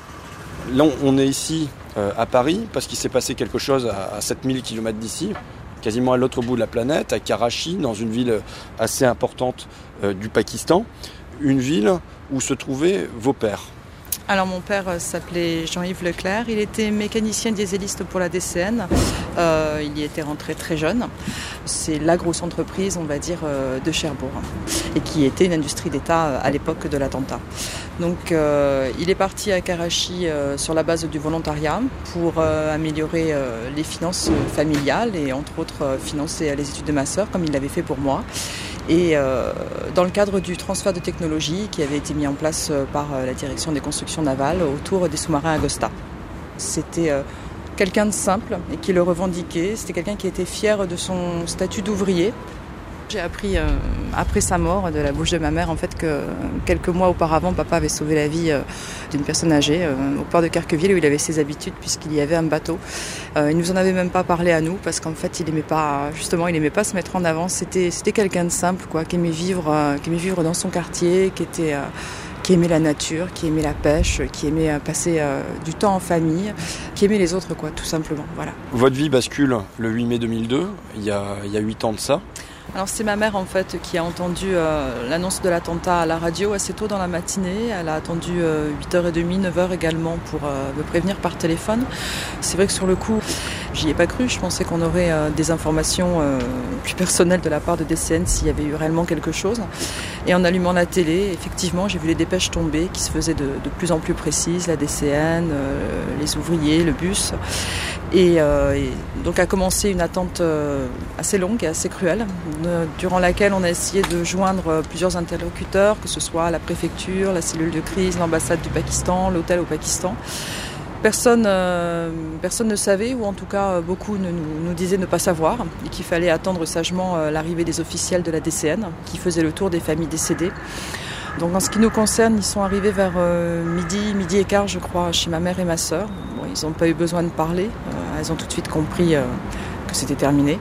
[SPEAKER 17] Là, on est ici euh, à Paris parce qu'il s'est passé quelque chose à, à sept mille kilomètres d'ici, quasiment à l'autre bout de la planète, à Karachi, dans une ville assez importante euh, du Pakistan, une ville où se trouvaient vos pères.
[SPEAKER 9] Alors mon père s'appelait Jean-Yves Leclerc, il était mécanicien dieseliste pour la D C N, euh, il y était rentré très jeune. C'est la grosse entreprise, on va dire, de Cherbourg, et qui était une industrie d'État à l'époque de l'attentat. Donc euh, il est parti à Karachi euh, sur la base du volontariat pour euh, améliorer euh, les finances familiales et entre autres euh, financer les études de ma sœur comme il l'avait fait pour moi. Et euh, dans le cadre du transfert de technologie qui avait été mis en place euh, par euh, la direction des constructions navales autour des sous-marins Agosta. C'était euh, quelqu'un de simple et qui le revendiquait. C'était quelqu'un qui était fier de son statut d'ouvrier. J'ai appris euh, après sa mort de la bouche de ma mère en fait que quelques mois auparavant papa avait sauvé la vie euh, d'une personne âgée euh, au port de Carqueville où il avait ses habitudes puisqu'il y avait un bateau. Euh, il nous en avait même pas parlé à nous parce qu'en fait il aimait pas justement il aimait pas se mettre en avant. C'était c'était quelqu'un de simple quoi, qui aimait vivre euh, qui aimait vivre dans son quartier, qui était euh, qui aimait la nature, qui aimait la pêche, qui aimait euh, passer euh, du temps en famille, qui aimait les autres quoi, tout simplement. Voilà.
[SPEAKER 17] Votre vie bascule le huit mai deux mille deux, il y a il y a huit ans de ça.
[SPEAKER 9] Alors c'est ma mère en fait qui a entendu euh, l'annonce de l'attentat à la radio assez tôt dans la matinée. Elle a attendu euh, huit heures trente, neuf heures également pour euh, me prévenir par téléphone. C'est vrai que sur le coup, j'y ai pas cru. Je pensais qu'on aurait euh, des informations euh, plus personnelles de la part de D C N s'il y avait eu réellement quelque chose. Et en allumant la télé, effectivement, j'ai vu les dépêches tomber qui se faisaient de, de plus en plus précises, la D C N, euh, les ouvriers, le bus. Et, euh, et donc a commencé une attente euh, assez longue et assez cruelle, de, durant laquelle on a essayé de joindre plusieurs interlocuteurs, que ce soit la préfecture, la cellule de crise, l'ambassade du Pakistan, l'hôtel au Pakistan. Personne, euh, personne ne savait, ou en tout cas beaucoup ne, nous, nous disaient ne pas savoir, et qu'il fallait attendre sagement euh, l'arrivée des officiels de la D C N, qui faisaient le tour des familles décédées. Donc en ce qui nous concerne, ils sont arrivés vers euh, midi, midi et quart, je crois, chez ma mère et ma sœur. Bon, ils n'ont pas eu besoin de parler, euh, elles ont tout de suite compris euh, que c'était terminé.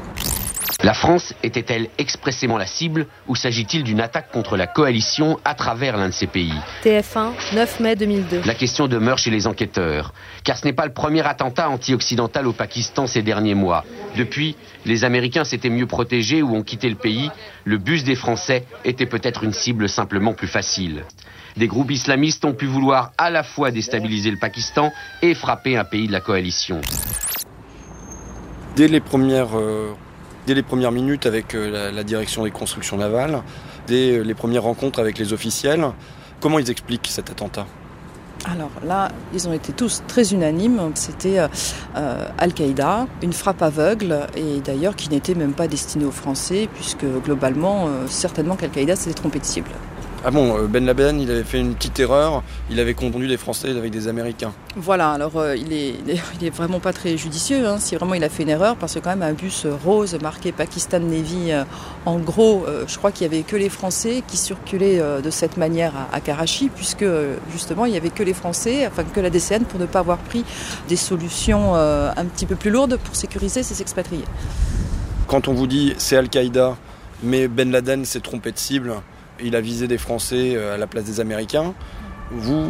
[SPEAKER 10] La France était-elle expressément la cible ou s'agit-il d'une attaque contre la coalition à travers l'un de ces pays ?
[SPEAKER 19] T F un, neuf mai deux mille deux.
[SPEAKER 10] La question demeure chez les enquêteurs, car ce n'est pas le premier attentat anti-occidental au Pakistan ces derniers mois. Depuis, les Américains s'étaient mieux protégés ou ont quitté le pays. Le bus des Français était peut-être une cible simplement plus facile. Des groupes islamistes ont pu vouloir à la fois déstabiliser le Pakistan et frapper un pays de la coalition.
[SPEAKER 17] Dès les premières... Euh... Dès les premières minutes avec la, la direction des constructions navales, dès les premières rencontres avec les officiels, comment ils expliquent cet attentat ?
[SPEAKER 9] Alors là, ils ont été tous très unanimes. C'était euh, Al-Qaïda, une frappe aveugle, et d'ailleurs qui n'était même pas destinée aux Français, puisque globalement, euh, certainement qu'Al-Qaïda s'était trompé de cible.
[SPEAKER 17] Ah bon, Ben Laden, il avait fait une petite erreur, il avait confondu des Français avec des Américains.
[SPEAKER 9] Voilà, alors euh, il, est, il est vraiment pas très judicieux, hein, si vraiment il a fait une erreur, parce que quand même un bus rose marqué Pakistan Navy, euh, en gros, euh, je crois qu'il n'y avait que les Français qui circulaient euh, de cette manière à, à Karachi, puisque euh, justement il n'y avait que les Français, enfin que la D C N, pour ne pas avoir pris des solutions euh, un petit peu plus lourdes pour sécuriser ces expatriés.
[SPEAKER 17] Quand on vous dit c'est Al-Qaïda, mais Ben Laden s'est trompé de cible, il a visé des Français à la place des Américains. Vous...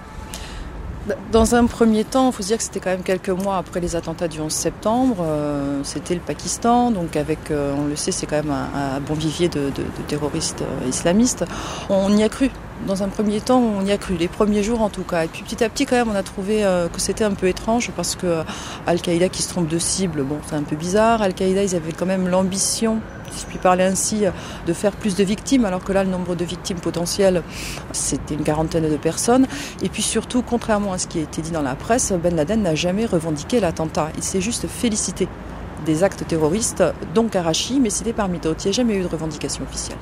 [SPEAKER 9] Dans un premier temps, il faut se dire que c'était quand même quelques mois après les attentats du onze septembre. Euh, c'était le Pakistan, donc avec, euh, on le sait, c'est quand même un, un bon vivier de, de, de terroristes euh, islamistes. On y a cru. Dans un premier temps, on y a cru, les premiers jours en tout cas. Et puis petit à petit, quand même, on a trouvé euh, que c'était un peu étrange parce que Al-Qaïda qui se trompe de cible, bon, c'est un peu bizarre. Al-Qaïda, ils avaient quand même l'ambition, si je puis parler ainsi, de faire plus de victimes, alors que là, le nombre de victimes potentielles, c'était une quarantaine de personnes. Et puis surtout, contrairement à ce qui a été dit dans la presse, Ben Laden n'a jamais revendiqué l'attentat. Il s'est juste félicité des actes terroristes, dont Karachi, mais c'était parmi d'autres. Il n'y a jamais eu de revendication officielle.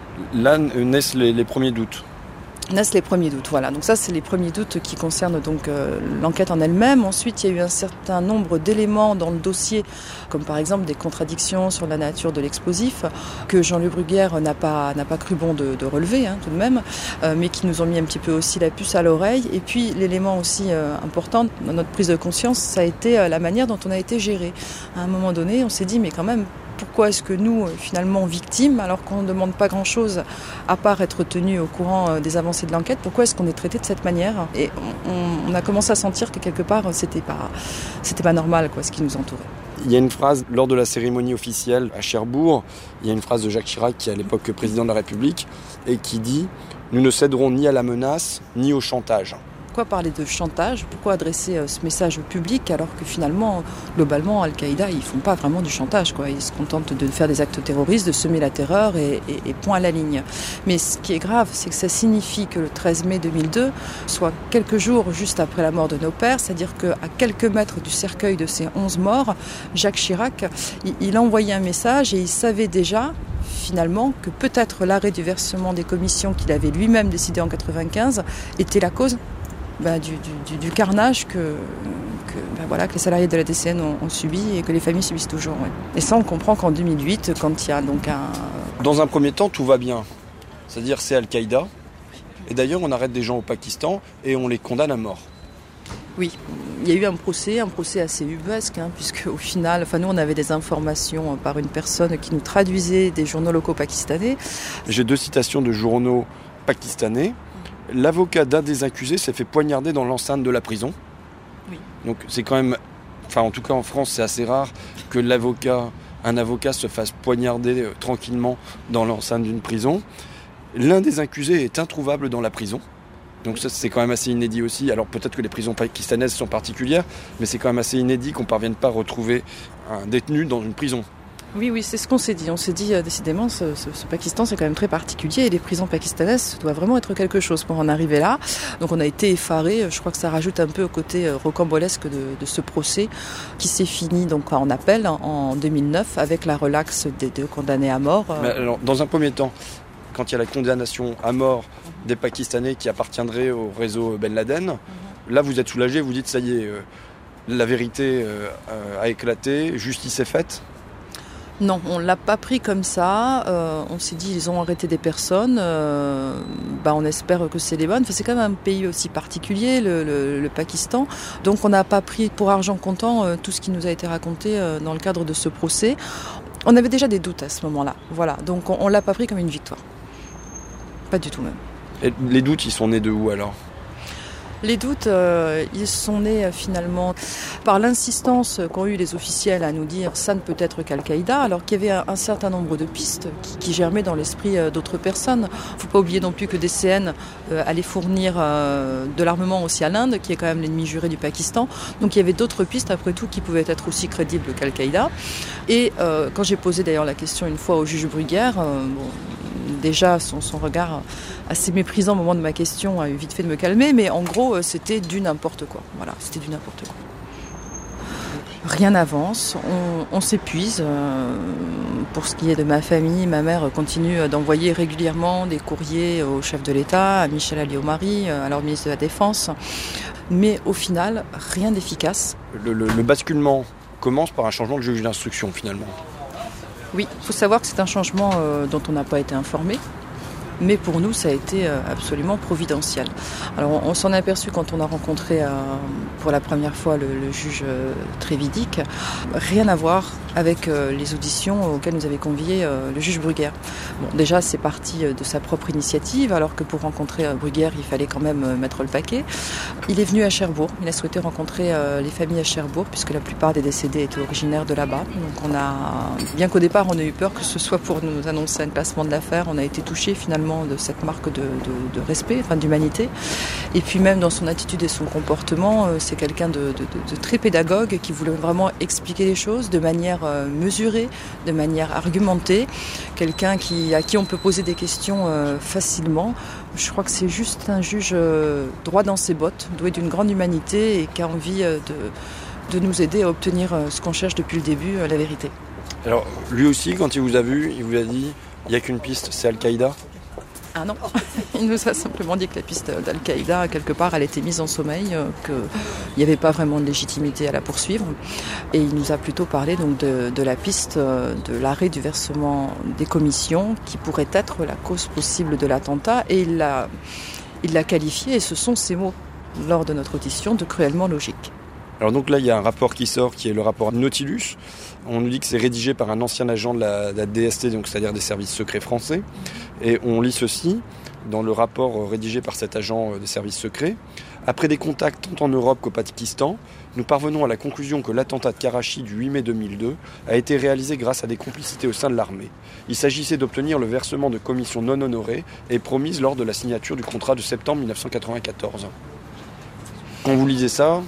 [SPEAKER 17] Là naissent les, les premiers doutes.
[SPEAKER 9] Naissent les premiers doutes, voilà. Donc ça, c'est les premiers doutes qui concernent donc euh, l'enquête en elle-même. Ensuite, il y a eu un certain nombre d'éléments dans le dossier, comme par exemple des contradictions sur la nature de l'explosif, que Jean-Luc Bruguière n'a pas, n'a pas cru bon de, de relever, hein, tout de même, euh, mais qui nous ont mis un petit peu aussi la puce à l'oreille. Et puis, l'élément aussi euh, important dans notre prise de conscience, ça a été euh, la manière dont on a été géré. À un moment donné, on s'est dit, mais quand même, pourquoi est-ce que nous, finalement, victimes, alors qu'on ne demande pas grand-chose, à part être tenus au courant des avancées de l'enquête, pourquoi est-ce qu'on est traité de cette manière ? Et on, on a commencé à sentir que quelque part, c'était pas, c'était pas normal, quoi, ce qui nous entourait.
[SPEAKER 17] Il y a une phrase, lors de la cérémonie officielle à Cherbourg, il y a une phrase de Jacques Chirac, qui est à l'époque président de la République, et qui dit « Nous ne céderons ni à la menace, ni au chantage ».
[SPEAKER 9] Pourquoi parler de chantage ? Pourquoi adresser ce message au public alors que finalement, globalement, Al-Qaïda, ils ne font pas vraiment du chantage, quoi. Ils se contentent de faire des actes terroristes, de semer la terreur et, et, et point à la ligne. Mais ce qui est grave, c'est que ça signifie que le treize mai deux mille deux, soit quelques jours juste après la mort de nos pères, c'est-à-dire qu'à quelques mètres du cercueil de ces onze morts, Jacques Chirac, il, il a envoyé un message et il savait déjà finalement que peut-être l'arrêt du versement des commissions qu'il avait lui-même décidé en quatre-vingt-quinze était la cause Bah, du, du, du carnage que, que, bah, voilà, que les salariés de la D C N ont, ont subi et que les familles subissent toujours. Ouais. Et ça, on comprend qu'en deux mille huit, quand il y a donc un...
[SPEAKER 17] Dans un premier temps, tout va bien. C'est-à-dire c'est Al-Qaïda. Et d'ailleurs, on arrête des gens au Pakistan et on les condamne à mort.
[SPEAKER 9] Oui, il y a eu un procès, un procès assez ubuesque, hein, puisque au final, enfin nous on avait des informations par une personne qui nous traduisait des journaux locaux pakistanais.
[SPEAKER 17] J'ai deux citations de journaux pakistanais. L'avocat d'un des accusés s'est fait poignarder dans l'enceinte de la prison.
[SPEAKER 9] Oui.
[SPEAKER 17] Donc c'est quand même, enfin en tout cas en France, c'est assez rare que l'avocat, un avocat se fasse poignarder euh, tranquillement dans l'enceinte d'une prison. L'un des accusés est introuvable dans la prison. Donc ça c'est quand même assez inédit aussi. Alors peut-être que les prisons pakistanaises sont particulières, mais c'est quand même assez inédit qu'on ne parvienne pas à retrouver un détenu dans une prison.
[SPEAKER 9] Oui, oui, c'est ce qu'on s'est dit. On s'est dit, euh, décidément, ce, ce, ce Pakistan, c'est quand même très particulier et les prisons pakistanaises, ça doit vraiment être quelque chose pour en arriver là. Donc on a été effarés. Je crois que ça rajoute un peu au côté euh, rocambolesque de, de ce procès qui s'est fini donc en appel en, en deux mille neuf avec la relaxe des deux condamnés à mort.
[SPEAKER 17] Mais alors, dans un premier temps, quand il y a la condamnation à mort des Pakistanais qui appartiendraient au réseau Ben Laden, mm-hmm. là vous êtes soulagés, vous dites ça y est, euh, la vérité euh, a éclaté, justice est faite.
[SPEAKER 9] Non, on ne l'a pas pris comme ça. Euh, on s'est dit, ils ont arrêté des personnes. Euh, bah, on espère que c'est les bonnes. Enfin, c'est quand même un pays aussi particulier, le, le, le Pakistan. Donc, on n'a pas pris pour argent comptant euh, tout ce qui nous a été raconté euh, dans le cadre de ce procès. On avait déjà des doutes à ce moment-là. Voilà. Donc, on ne l'a pas pris comme une victoire. Pas du tout même.
[SPEAKER 17] Et les doutes, ils sont nés de où alors ?
[SPEAKER 9] Les doutes, euh, ils sont nés euh, finalement par l'insistance qu'ont eu les officiels à nous dire ça ne peut être qu'Al-Qaïda, alors qu'il y avait un, un certain nombre de pistes qui, qui germaient dans l'esprit euh, d'autres personnes. Il ne faut pas oublier non plus que D C N euh, allait fournir euh, de l'armement aussi à l'Inde, qui est quand même l'ennemi juré du Pakistan. Donc il y avait d'autres pistes, après tout, qui pouvaient être aussi crédibles qu'Al-Qaïda. Et euh, quand j'ai posé d'ailleurs la question une fois au juge Bruguière, euh, bon, déjà son, son regard assez méprisant au moment de ma question a eu vite fait de me calmer, mais en gros c'était du n'importe quoi. Voilà, c'était du n'importe quoi. Rien n'avance, on, on s'épuise. Euh, pour ce qui est de ma famille, ma mère continue d'envoyer régulièrement des courriers au chef de l'État, à Michel Alliot-Marie, alors ministre de la Défense, mais au final, rien d'efficace.
[SPEAKER 17] Le, le, le basculement commence par un changement de juge d'instruction finalement.
[SPEAKER 9] Oui, il faut savoir que c'est un changement euh, dont on n'a pas été informé. Mais pour nous, ça a été absolument providentiel. Alors, on s'en est aperçu quand on a rencontré euh, pour la première fois le, le juge euh, Trévidic. Rien à voir avec euh, les auditions auxquelles nous avait convié euh, le juge Bruguière. Bon, déjà, c'est parti de sa propre initiative, alors que pour rencontrer euh, Bruguière, il fallait quand même euh, mettre le paquet. Il est venu à Cherbourg. Il a souhaité rencontrer euh, les familles à Cherbourg, puisque la plupart des décédés étaient originaires de là-bas. Donc, on a, bien qu'au départ, on a eu peur que ce soit pour nous annoncer un classement de l'affaire, on a été touchés finalement de cette marque de, de, de respect, enfin d'humanité. Et puis même dans son attitude et son comportement, c'est quelqu'un de, de, de très pédagogue qui voulait vraiment expliquer les choses de manière euh, mesurée, de manière argumentée, quelqu'un qui, à qui on peut poser des questions euh, facilement. Je crois que c'est juste un juge euh, droit dans ses bottes, doué d'une grande humanité et qui a envie euh, de, de nous aider à obtenir euh, ce qu'on cherche depuis le début, euh, la vérité.
[SPEAKER 17] Alors, lui aussi, quand il vous a vu, il vous a dit, il n'y a qu'une piste, c'est Al-Qaïda ?
[SPEAKER 9] Ah non, il nous a simplement dit que la piste d'Al-Qaïda, quelque part, elle était mise en sommeil, qu'il n'y avait pas vraiment de légitimité à la poursuivre. Et il nous a plutôt parlé donc, de, de la piste de l'arrêt du versement des commissions, qui pourrait être la cause possible de l'attentat. Et il l'a, il l'a qualifié, et ce sont ces mots, lors de notre audition, de cruellement logique.
[SPEAKER 17] Alors donc là, il y a un rapport qui sort, qui est le rapport Nautilus. On nous dit que c'est rédigé par un ancien agent de la, de la D S T, donc c'est-à-dire des services secrets français. Et on lit ceci, dans le rapport rédigé par cet agent des services secrets. Après des contacts tant en Europe qu'au Pakistan, nous parvenons à la conclusion que l'attentat de Karachi du huit mai deux mille deux a été réalisé grâce à des complicités au sein de l'armée. Il s'agissait d'obtenir le versement de commissions non honorées et promises lors de la signature du contrat de septembre dix-neuf cent quatre-vingt-quatorze. Quand vous lisez ça...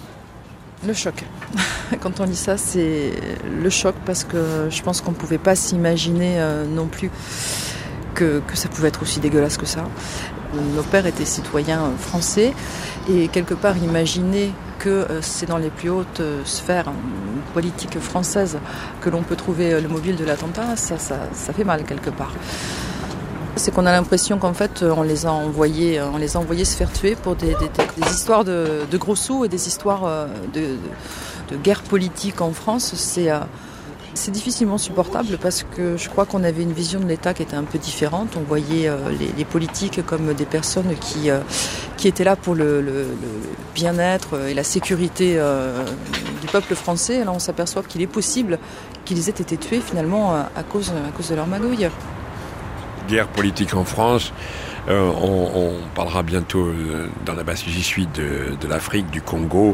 [SPEAKER 9] Le choc. Quand on lit ça, c'est le choc parce que je pense qu'on ne pouvait pas s'imaginer euh, non plus que, que ça pouvait être aussi dégueulasse que ça. Nos pères étaient citoyens français et quelque part imaginer que euh, c'est dans les plus hautes euh, sphères euh, politiques françaises que l'on peut trouver euh, le mobile de l'attentat, ça, ça, ça fait mal quelque part. C'est qu'on a l'impression qu'en fait on les a envoyés, on les a envoyés se faire tuer pour des, des, des histoires de, de gros sous et des histoires de, de, de guerre politique en France. C'est, c'est difficilement supportable parce que je crois qu'on avait une vision de l'État qui était un peu différente. On voyait les, les politiques comme des personnes qui, qui étaient là pour le, le, le bien-être et la sécurité du peuple français. Et là on s'aperçoit qu'il est possible qu'ils aient été tués finalement à cause, à cause de leur magouille.
[SPEAKER 12] Guerre politique en France, euh, on, on parlera bientôt euh, dans la basse j'y suis de, de l'Afrique, du Congo,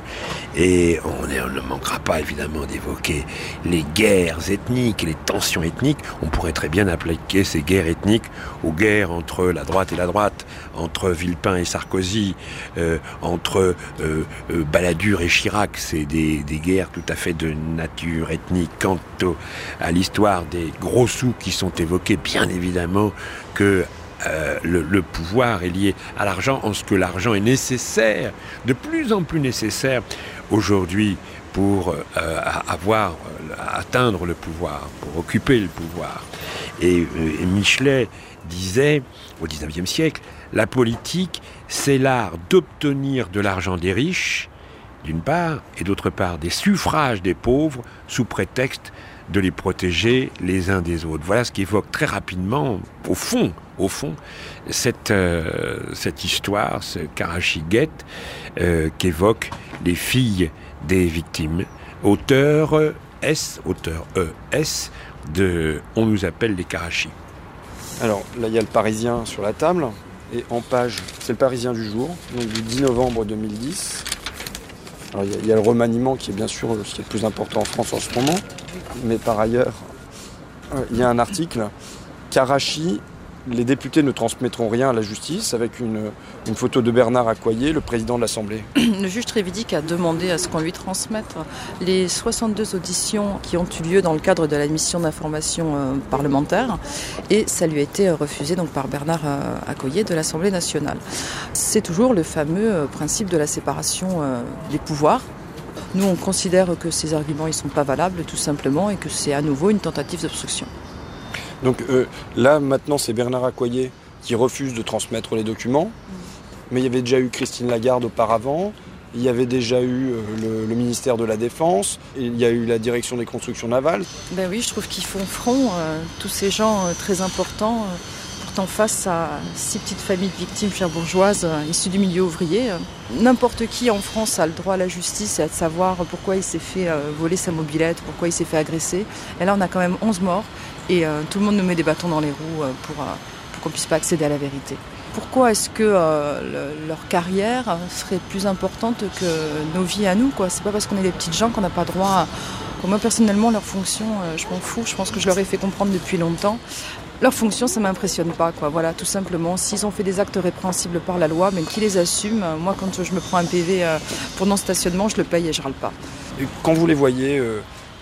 [SPEAKER 12] et on, est, on ne manquera pas évidemment d'évoquer les guerres ethniques et les tensions ethniques. On pourrait très bien appliquer ces guerres ethniques aux guerres entre la droite et la droite, entre Villepin et Sarkozy, euh, entre euh, euh, Balladur et Chirac. C'est des, des guerres tout à fait de nature ethnique. Quant au, à l'histoire des gros sous qui sont évoqués, bien évidemment que euh, le, le pouvoir est lié à l'argent, en ce que l'argent est nécessaire, de plus en plus nécessaire aujourd'hui pour euh, avoir, euh, atteindre le pouvoir, pour occuper le pouvoir. Et, euh, et Michelet disait, au dix-neuvième siècle, la politique, c'est l'art d'obtenir de l'argent des riches, d'une part, et d'autre part, des suffrages des pauvres, sous prétexte de les protéger les uns des autres. Voilà ce qui évoque très rapidement, au fond, au fond, cette, euh, cette histoire, ce Karachi-Gate, euh, qu'évoquent les filles des victimes. Auteur S, auteur E S, de On nous appelle les Karachi.
[SPEAKER 17] Alors là, il y a le Parisien sur la table, et en page, c'est le Parisien du jour, donc du dix novembre deux mille dix. Alors, il y a, il y a le remaniement qui est bien sûr ce qui est le plus important en France en ce moment. Mais par ailleurs, euh, il y a un article, Karachi, les députés ne transmettront rien à la justice, avec une, une photo de Bernard Accoyer, le président de l'Assemblée.
[SPEAKER 9] Le juge Trévidic a demandé à ce qu'on lui transmette les soixante-deux auditions qui ont eu lieu dans le cadre de la mission d'information euh, parlementaire, et ça lui a été refusé donc, par Bernard euh, Accoyer de l'Assemblée nationale. C'est toujours le fameux euh, principe de la séparation euh, des pouvoirs. Nous, on considère que ces arguments ne sont pas valables, tout simplement, et que c'est à nouveau une tentative d'obstruction.
[SPEAKER 17] Donc euh, là, maintenant, c'est Bernard Accoyer qui refuse de transmettre les documents. Mais il y avait déjà eu Christine Lagarde auparavant. Il y avait déjà eu euh, le, le ministère de la Défense. Et il y a eu la direction des constructions navales.
[SPEAKER 9] Ben oui, je trouve qu'ils font front, euh, tous ces gens euh, très importants, euh, pourtant face à six petites familles de victimes cherbourgeoises euh, issues du milieu ouvrier. Euh, n'importe qui en France a le droit à la justice et à savoir pourquoi il s'est fait euh, voler sa mobilette, pourquoi il s'est fait agresser. Et là, on a quand même onze morts. Et euh, tout le monde nous met des bâtons dans les roues euh, pour, euh, pour qu'on ne puisse pas accéder à la vérité. Pourquoi est-ce que euh, le, leur carrière serait plus importante que nos vies à nous, quoi ? C'est pas parce qu'on est des petites gens qu'on n'a pas droit à... Moi, personnellement, leur fonction, euh, je m'en fous. Je pense que je leur ai fait comprendre depuis longtemps. Leur fonction, ça ne m'impressionne pas, quoi. Voilà, tout simplement. S'ils ont fait des actes répréhensibles par la loi, mais qu'ils les assument, moi, quand je me prends un P V euh, pour non-stationnement, je le paye et je râle pas.
[SPEAKER 17] Et quand vous les voyez... Euh...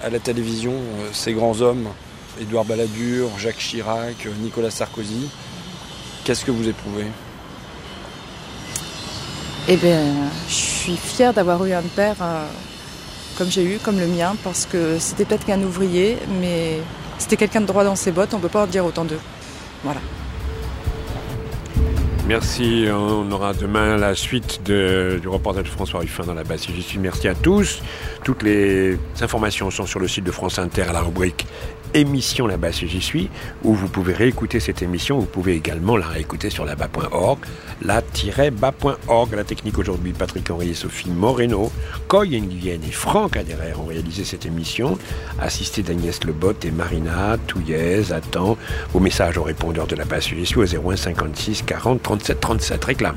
[SPEAKER 17] à la télévision euh, ces grands hommes, Édouard Balladur, Jacques Chirac, Nicolas Sarkozy. Qu'est-ce que vous éprouvez ?
[SPEAKER 9] Eh bien, je suis fière d'avoir eu un père euh, comme j'ai eu, comme le mien, parce que c'était peut-être qu'un ouvrier, mais c'était quelqu'un de droit dans ses bottes, on ne peut pas en dire autant d'eux. Voilà.
[SPEAKER 12] Merci, on aura demain la suite de, du reportage de François Ruffin dans la base. J'y suis. Merci à tous. Toutes les informations sont sur le site de France Inter à la rubrique émission La Base J'y suis, où vous pouvez réécouter cette émission. Vous pouvez également la réécouter sur la bas point org, la tiret bas point org. La technique aujourd'hui, Patrick Henry et Sophie Moreno, Coy Nguyen et Franck Aderer ont réalisé cette émission, assistés d'Agnès Lebotte et Marina Touillez. Attends vos messages au répondeur de La Base J'y suis au zéro un cinquante-six quarante trente-sept trente-sept. Réclame.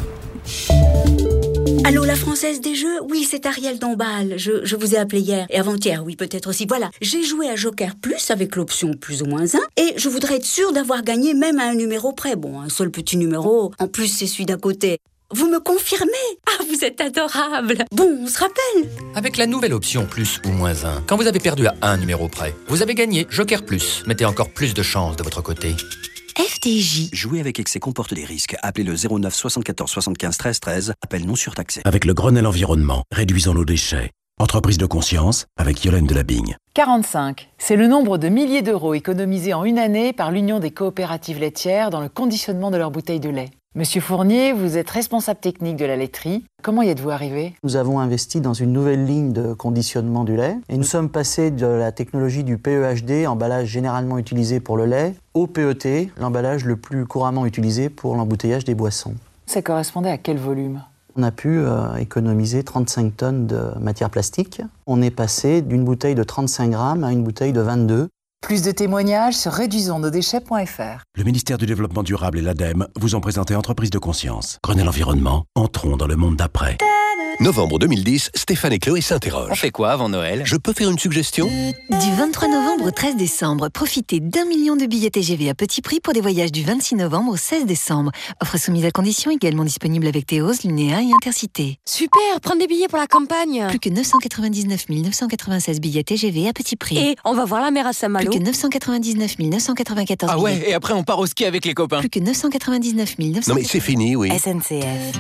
[SPEAKER 7] Allô, la Française des Jeux ? Oui, c'est Ariel Dombal. Je, je vous ai appelé hier et avant-hier, oui, peut-être aussi. Voilà, j'ai joué à Joker Plus avec l'option plus ou moins un et je voudrais être sûre d'avoir gagné même à un numéro près. Bon, un seul petit numéro, en plus c'est celui d'à côté. Vous me confirmez ? Ah, vous êtes adorable. Bon, on se rappelle.
[SPEAKER 11] Avec la nouvelle option plus ou moins un, quand vous avez perdu à un numéro près, vous avez gagné Joker Plus. Mettez encore plus de chance de votre côté.
[SPEAKER 13] F D J. Jouer avec excès comporte des risques. Appelez le zéro neuf soixante-quatorze soixante-quinze treize treize. Appel non surtaxé.
[SPEAKER 24] Avec le Grenelle Environnement, réduisons nos déchets. Entreprise de conscience, avec Yolène Delabigne.
[SPEAKER 25] quarante-cinq. C'est le nombre de milliers d'euros économisés en une année par l'Union des coopératives laitières dans le conditionnement de leurs bouteilles de lait. Monsieur Fournier, vous êtes responsable technique de la laiterie. Comment y êtes-vous arrivé ?
[SPEAKER 26] Nous avons investi dans une nouvelle ligne de conditionnement du lait et nous sommes passés de la technologie du P E H D, emballage généralement utilisé pour le lait, au P E T, l'emballage le plus couramment utilisé pour l'embouteillage des boissons.
[SPEAKER 25] Ça correspondait à quel volume ?
[SPEAKER 26] On a pu euh, économiser trente-cinq tonnes de matière plastique. On est passé d'une bouteille de trente-cinq grammes à une bouteille de vingt-deux.
[SPEAKER 25] Plus de témoignages sur réduisons nos déchets point f r.
[SPEAKER 24] Le ministère du Développement durable et l'ADEME vous ont présenté Entreprise de conscience. Grenelle Environnement, entrons dans le monde d'après.
[SPEAKER 27] Novembre deux mille dix, Stéphane et Chloé s'interrogent.
[SPEAKER 11] On fait quoi avant Noël ?
[SPEAKER 27] Je peux faire une suggestion ?
[SPEAKER 28] Du vingt-trois novembre au treize décembre, profitez d'un million de billets T G V à petit prix pour des voyages du vingt-six novembre au seize décembre. Offre soumise à condition, également disponible avec Théos, Lunéa et Intercité.
[SPEAKER 29] Super, prendre des billets pour la campagne.
[SPEAKER 28] Plus que neuf cent quatre-vingt-dix-neuf mille neuf cent quatre-vingt-seize billets T G V à petit prix.
[SPEAKER 29] Et on va voir la mer à Saint-Malo.
[SPEAKER 28] Plus que neuf cent quatre-vingt-dix-neuf mille neuf cent quatre-vingt-quatorze
[SPEAKER 11] Ah ouais,
[SPEAKER 28] billets.
[SPEAKER 11] et après on part au ski avec les copains.
[SPEAKER 28] Plus que neuf cent quatre-vingt-dix-neuf mille neuf cent.
[SPEAKER 27] Non mais c'est fini, oui.
[SPEAKER 28] S N C F.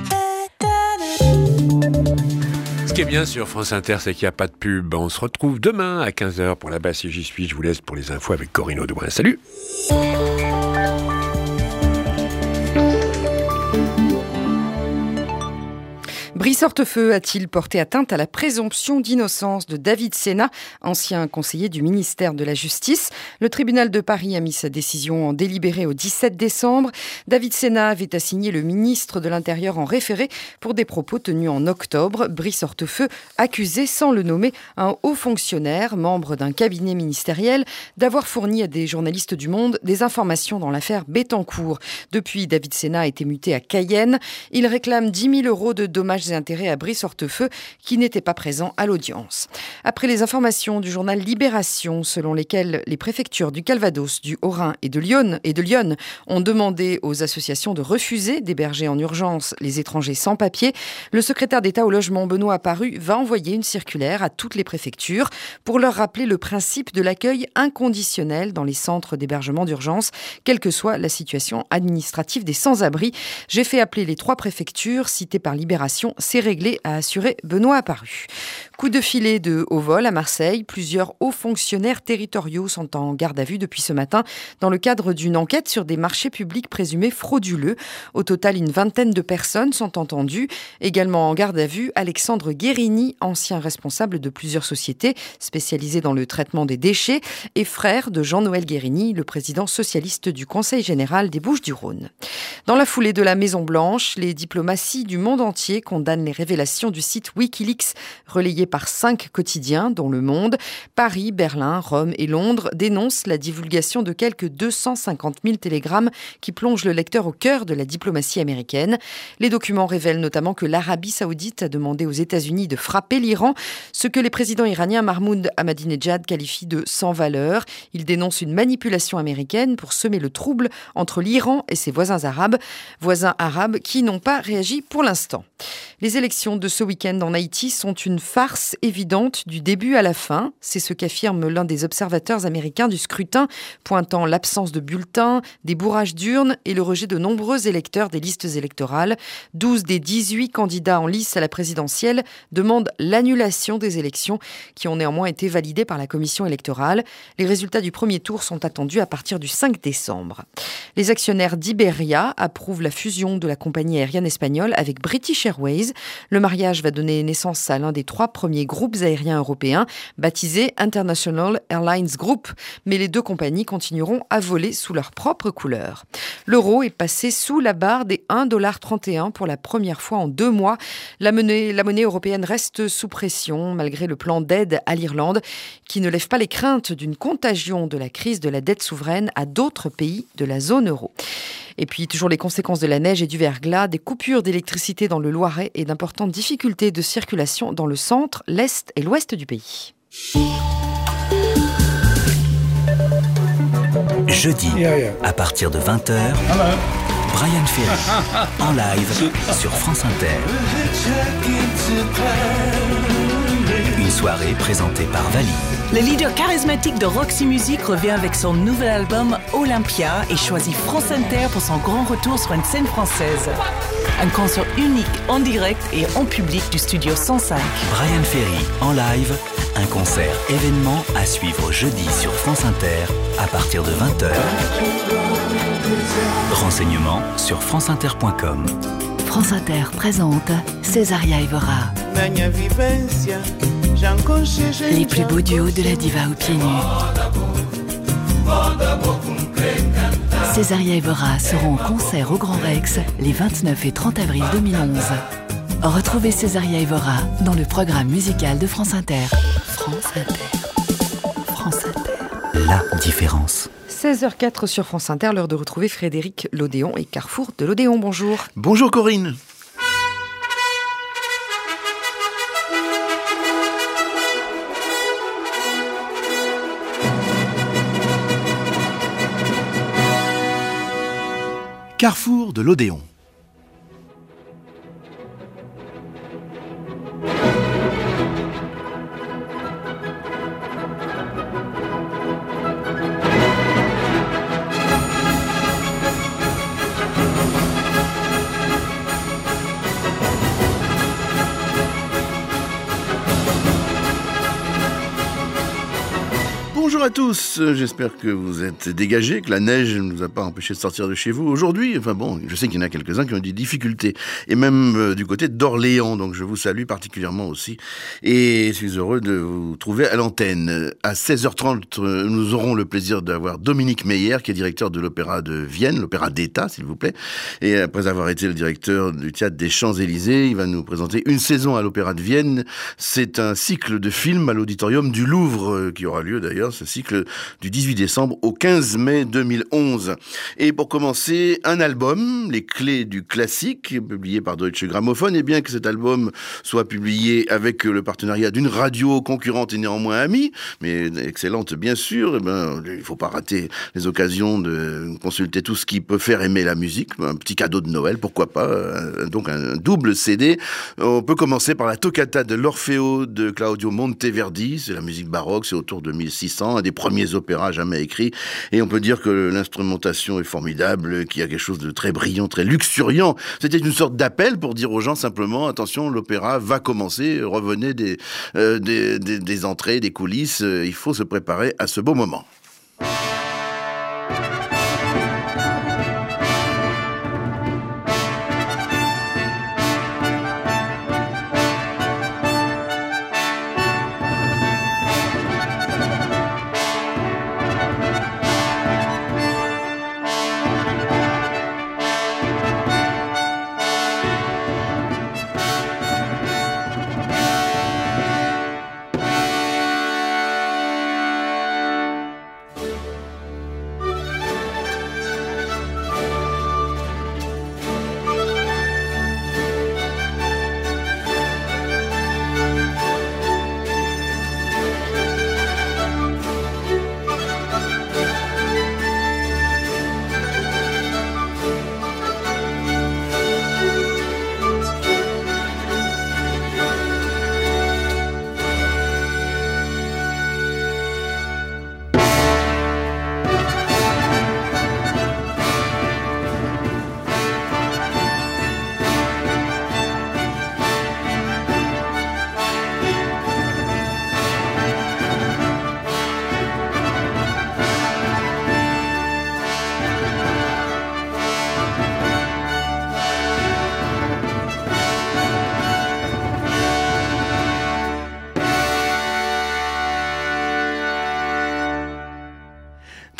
[SPEAKER 12] Ce qui est bien sur France Inter, c'est qu'il n'y a pas de pub. On se retrouve demain à quinze heures pour la base si j'y suis. Je vous laisse pour les infos avec Corinne Audouin. Salut!
[SPEAKER 30] Brice Hortefeux a-t-il porté atteinte à la présomption d'innocence de David Sena, ancien conseiller du ministère de la Justice ? Le tribunal de Paris a mis sa décision en délibéré au dix-sept décembre. David Sena avait assigné le ministre de l'Intérieur en référé pour des propos tenus en octobre. Brice Hortefeux accusé, sans le nommer, un haut fonctionnaire, membre d'un cabinet ministériel, d'avoir fourni à des journalistes du Monde des informations dans l'affaire Bettencourt. Depuis, David Sena a été muté à Cayenne. Il réclame dix mille euros de dommages et intérêts à Brice Hortefeux, qui n'était pas présent à l'audience. Après les informations du journal Libération, selon lesquelles les préfectures du Calvados, du Haut-Rhin et de Lyon, et de Lyon ont demandé aux associations de refuser d'héberger en urgence les étrangers sans papier, le secrétaire d'État au logement Benoît Apparu va envoyer une circulaire à toutes les préfectures pour leur rappeler le principe de l'accueil inconditionnel dans les centres d'hébergement d'urgence, quelle que soit la situation administrative des sans-abri. J'ai fait appeler les trois préfectures citées par Libération. C'est réglé, a assuré Benoît Apparu. Coup de filet de haut vol à Marseille. Plusieurs hauts fonctionnaires territoriaux sont en garde à vue depuis ce matin dans le cadre d'une enquête sur des marchés publics présumés frauduleux. Au total, une vingtaine de personnes sont entendues. Également en garde à vue, Alexandre Guérini, ancien responsable de plusieurs sociétés spécialisées dans le traitement des déchets et frère de Jean-Noël Guérini, le président socialiste du Conseil général des Bouches-du-Rhône. Dans la foulée de la Maison-Blanche, les diplomaties du monde entier condamnent les révélations du site Wikileaks, relayé par cinq quotidiens, dont Le Monde. Paris, Berlin, Rome et Londres dénoncent la divulgation de quelques deux cent cinquante mille télégrammes qui plongent le lecteur au cœur de la diplomatie américaine. Les documents révèlent notamment que l'Arabie saoudite a demandé aux États-Unis de frapper l'Iran, ce que les présidents iraniens Mahmoud Ahmadinejad qualifient de sans valeur. Ils dénoncent une manipulation américaine pour semer le trouble entre l'Iran et ses voisins arabes, voisins arabes qui n'ont pas réagi pour l'instant. Les élections de ce week-end en Haïti sont une farce évidente du début à la fin. C'est ce qu'affirme l'un des observateurs américains du scrutin, pointant l'absence de bulletins, des bourrages d'urnes et le rejet de nombreux électeurs des listes électorales. douze des dix-huit candidats en lice à la présidentielle demandent l'annulation des élections qui ont néanmoins été validées par la commission électorale. Les résultats du premier tour sont attendus à partir du cinq décembre. Les actionnaires d'Iberia approuvent la fusion de la compagnie aérienne espagnole avec British Airways. Le mariage va donner naissance à l'un des trois premiers groupes aériens européens, baptisé International Airlines Group. Mais les deux compagnies continueront à voler sous leurs propres couleurs. L'euro est passé sous la barre des un virgule trente et un pour la première fois en deux mois. La monnaie, la monnaie européenne reste sous pression malgré le plan d'aide à l'Irlande qui ne lève pas les craintes d'une contagion de la crise de la dette souveraine à d'autres pays de la zone euro. Et puis, toujours les conséquences de la neige et du verglas, des coupures d'électricité dans le Loiret et d'importantes difficultés de circulation dans le centre, l'est et l'ouest du pays.
[SPEAKER 2] Jeudi, à partir de vingt heures, Brian Ferry, en live sur France Inter. Une soirée présentée par Vali.
[SPEAKER 4] Le leader charismatique de Roxy Music revient avec son nouvel album Olympia et choisit France Inter pour son grand retour sur une scène française. Un concert unique en direct et en public du studio cent cinq.
[SPEAKER 2] Brian Ferry en live, un concert événement à suivre jeudi sur France Inter à partir de vingt heures. Renseignements sur franceinter point com.
[SPEAKER 28] France Inter présente Césaria Evora. Les plus beaux duos de la diva aux pieds nus. Césaria Evora seront en concert au Grand Rex les vingt-neuf et trente avril deux mille onze. Retrouvez Césaria Evora dans le programme musical de France Inter. France Inter. France Inter.
[SPEAKER 2] La différence.
[SPEAKER 30] seize heures zéro quatre sur France Inter, l'heure de retrouver Frédéric Lodéon et Carrefour de Lodéon. Bonjour.
[SPEAKER 6] Bonjour Corinne. Carrefour de l'Odéon. Bonjour à tous, j'espère que vous êtes dégagés, que la neige ne nous a pas empêché de sortir de chez vous aujourd'hui. Enfin bon, je sais qu'il y en a quelques-uns qui ont des difficultés, et même euh, du côté d'Orléans, donc je vous salue particulièrement aussi, et je suis heureux de vous trouver à l'antenne. À seize heures trente, nous aurons le plaisir d'avoir Dominique Meyer, qui est directeur de l'Opéra de Vienne, l'Opéra d'État, s'il vous plaît, et après avoir été le directeur du Théâtre des Champs-Élysées, il va nous présenter une saison à l'Opéra de Vienne. C'est un cycle de films à l'Auditorium du Louvre, qui aura lieu d'ailleurs, ce cycle du dix-huit décembre au quinze mai deux mille onze. Et pour commencer, un album, Les Clés du Classique, publié par Deutsche Grammophon, et bien que cet album soit publié avec le partenariat d'une radio concurrente et néanmoins amie, mais excellente bien sûr, et ben, il ne faut pas rater les occasions de consulter tout ce qui peut faire aimer la musique, un petit cadeau de Noël, pourquoi pas, donc un double C D. On peut commencer par la toccata de l'Orfeo de Claudio Monteverdi, c'est la musique baroque, c'est autour de mille six cents, un des premiers opéras jamais écrits, et on peut dire que l'instrumentation est formidable, qu'il y a quelque chose de très brillant, très luxuriant. C'était une sorte d'appel pour dire aux gens simplement, attention, l'opéra va commencer, revenez des, euh, des, des, des entrées, des coulisses, il faut se préparer à ce beau moment.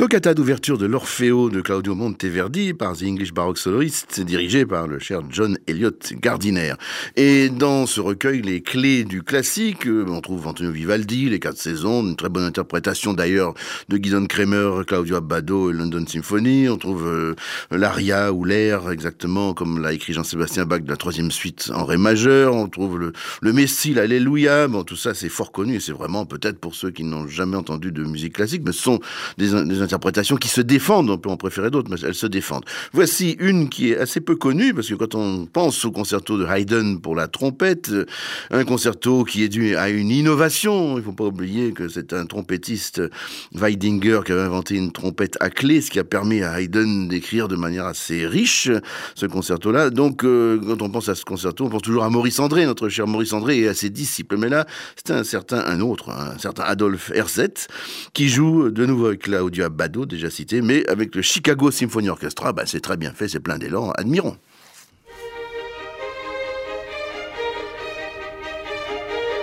[SPEAKER 6] toccata d'ouverture de l'Orfeo de Claudio Monteverdi par The English Baroque Soloists, dirigé par le cher John Elliott Gardiner. Et dans ce recueil, les clés du classique, on trouve Antonio Vivaldi, les quatre saisons, une très bonne interprétation d'ailleurs de Gideon Kremer, Claudio Abbado et London Symphony. On trouve euh, l'aria ou l'air, exactement comme l'a écrit Jean-Sébastien Bach de la troisième suite en ré majeur. On trouve le, le Messie, l'Alléluia. Bon, tout ça, c'est fort connu et c'est vraiment peut-être pour ceux qui n'ont jamais entendu de musique classique, mais ce sont des, des interprétations qui se défendent. On peut en préférer d'autres, mais elles se défendent. Voici une qui est assez peu connue, parce que quand on pense au concerto de Haydn pour la trompette, un concerto qui est dû à une innovation, il ne faut pas oublier que c'est un trompettiste, Weidinger, qui avait inventé une trompette à clé, ce qui a permis à Haydn d'écrire de manière assez riche ce concerto-là. Donc, euh, quand on pense à ce concerto, on pense toujours à Maurice André, notre cher Maurice André, et à ses disciples. Mais là, c'est un certain, un autre, un certain Adolphe Herzett, qui joue de nouveau avec Claudio Abbado, déjà cité, mais avec le Chicago Symphony Orchestra. Bah, c'est très bien fait, c'est plein d'élan, admirons.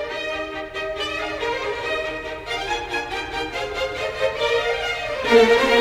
[SPEAKER 1] Thank you.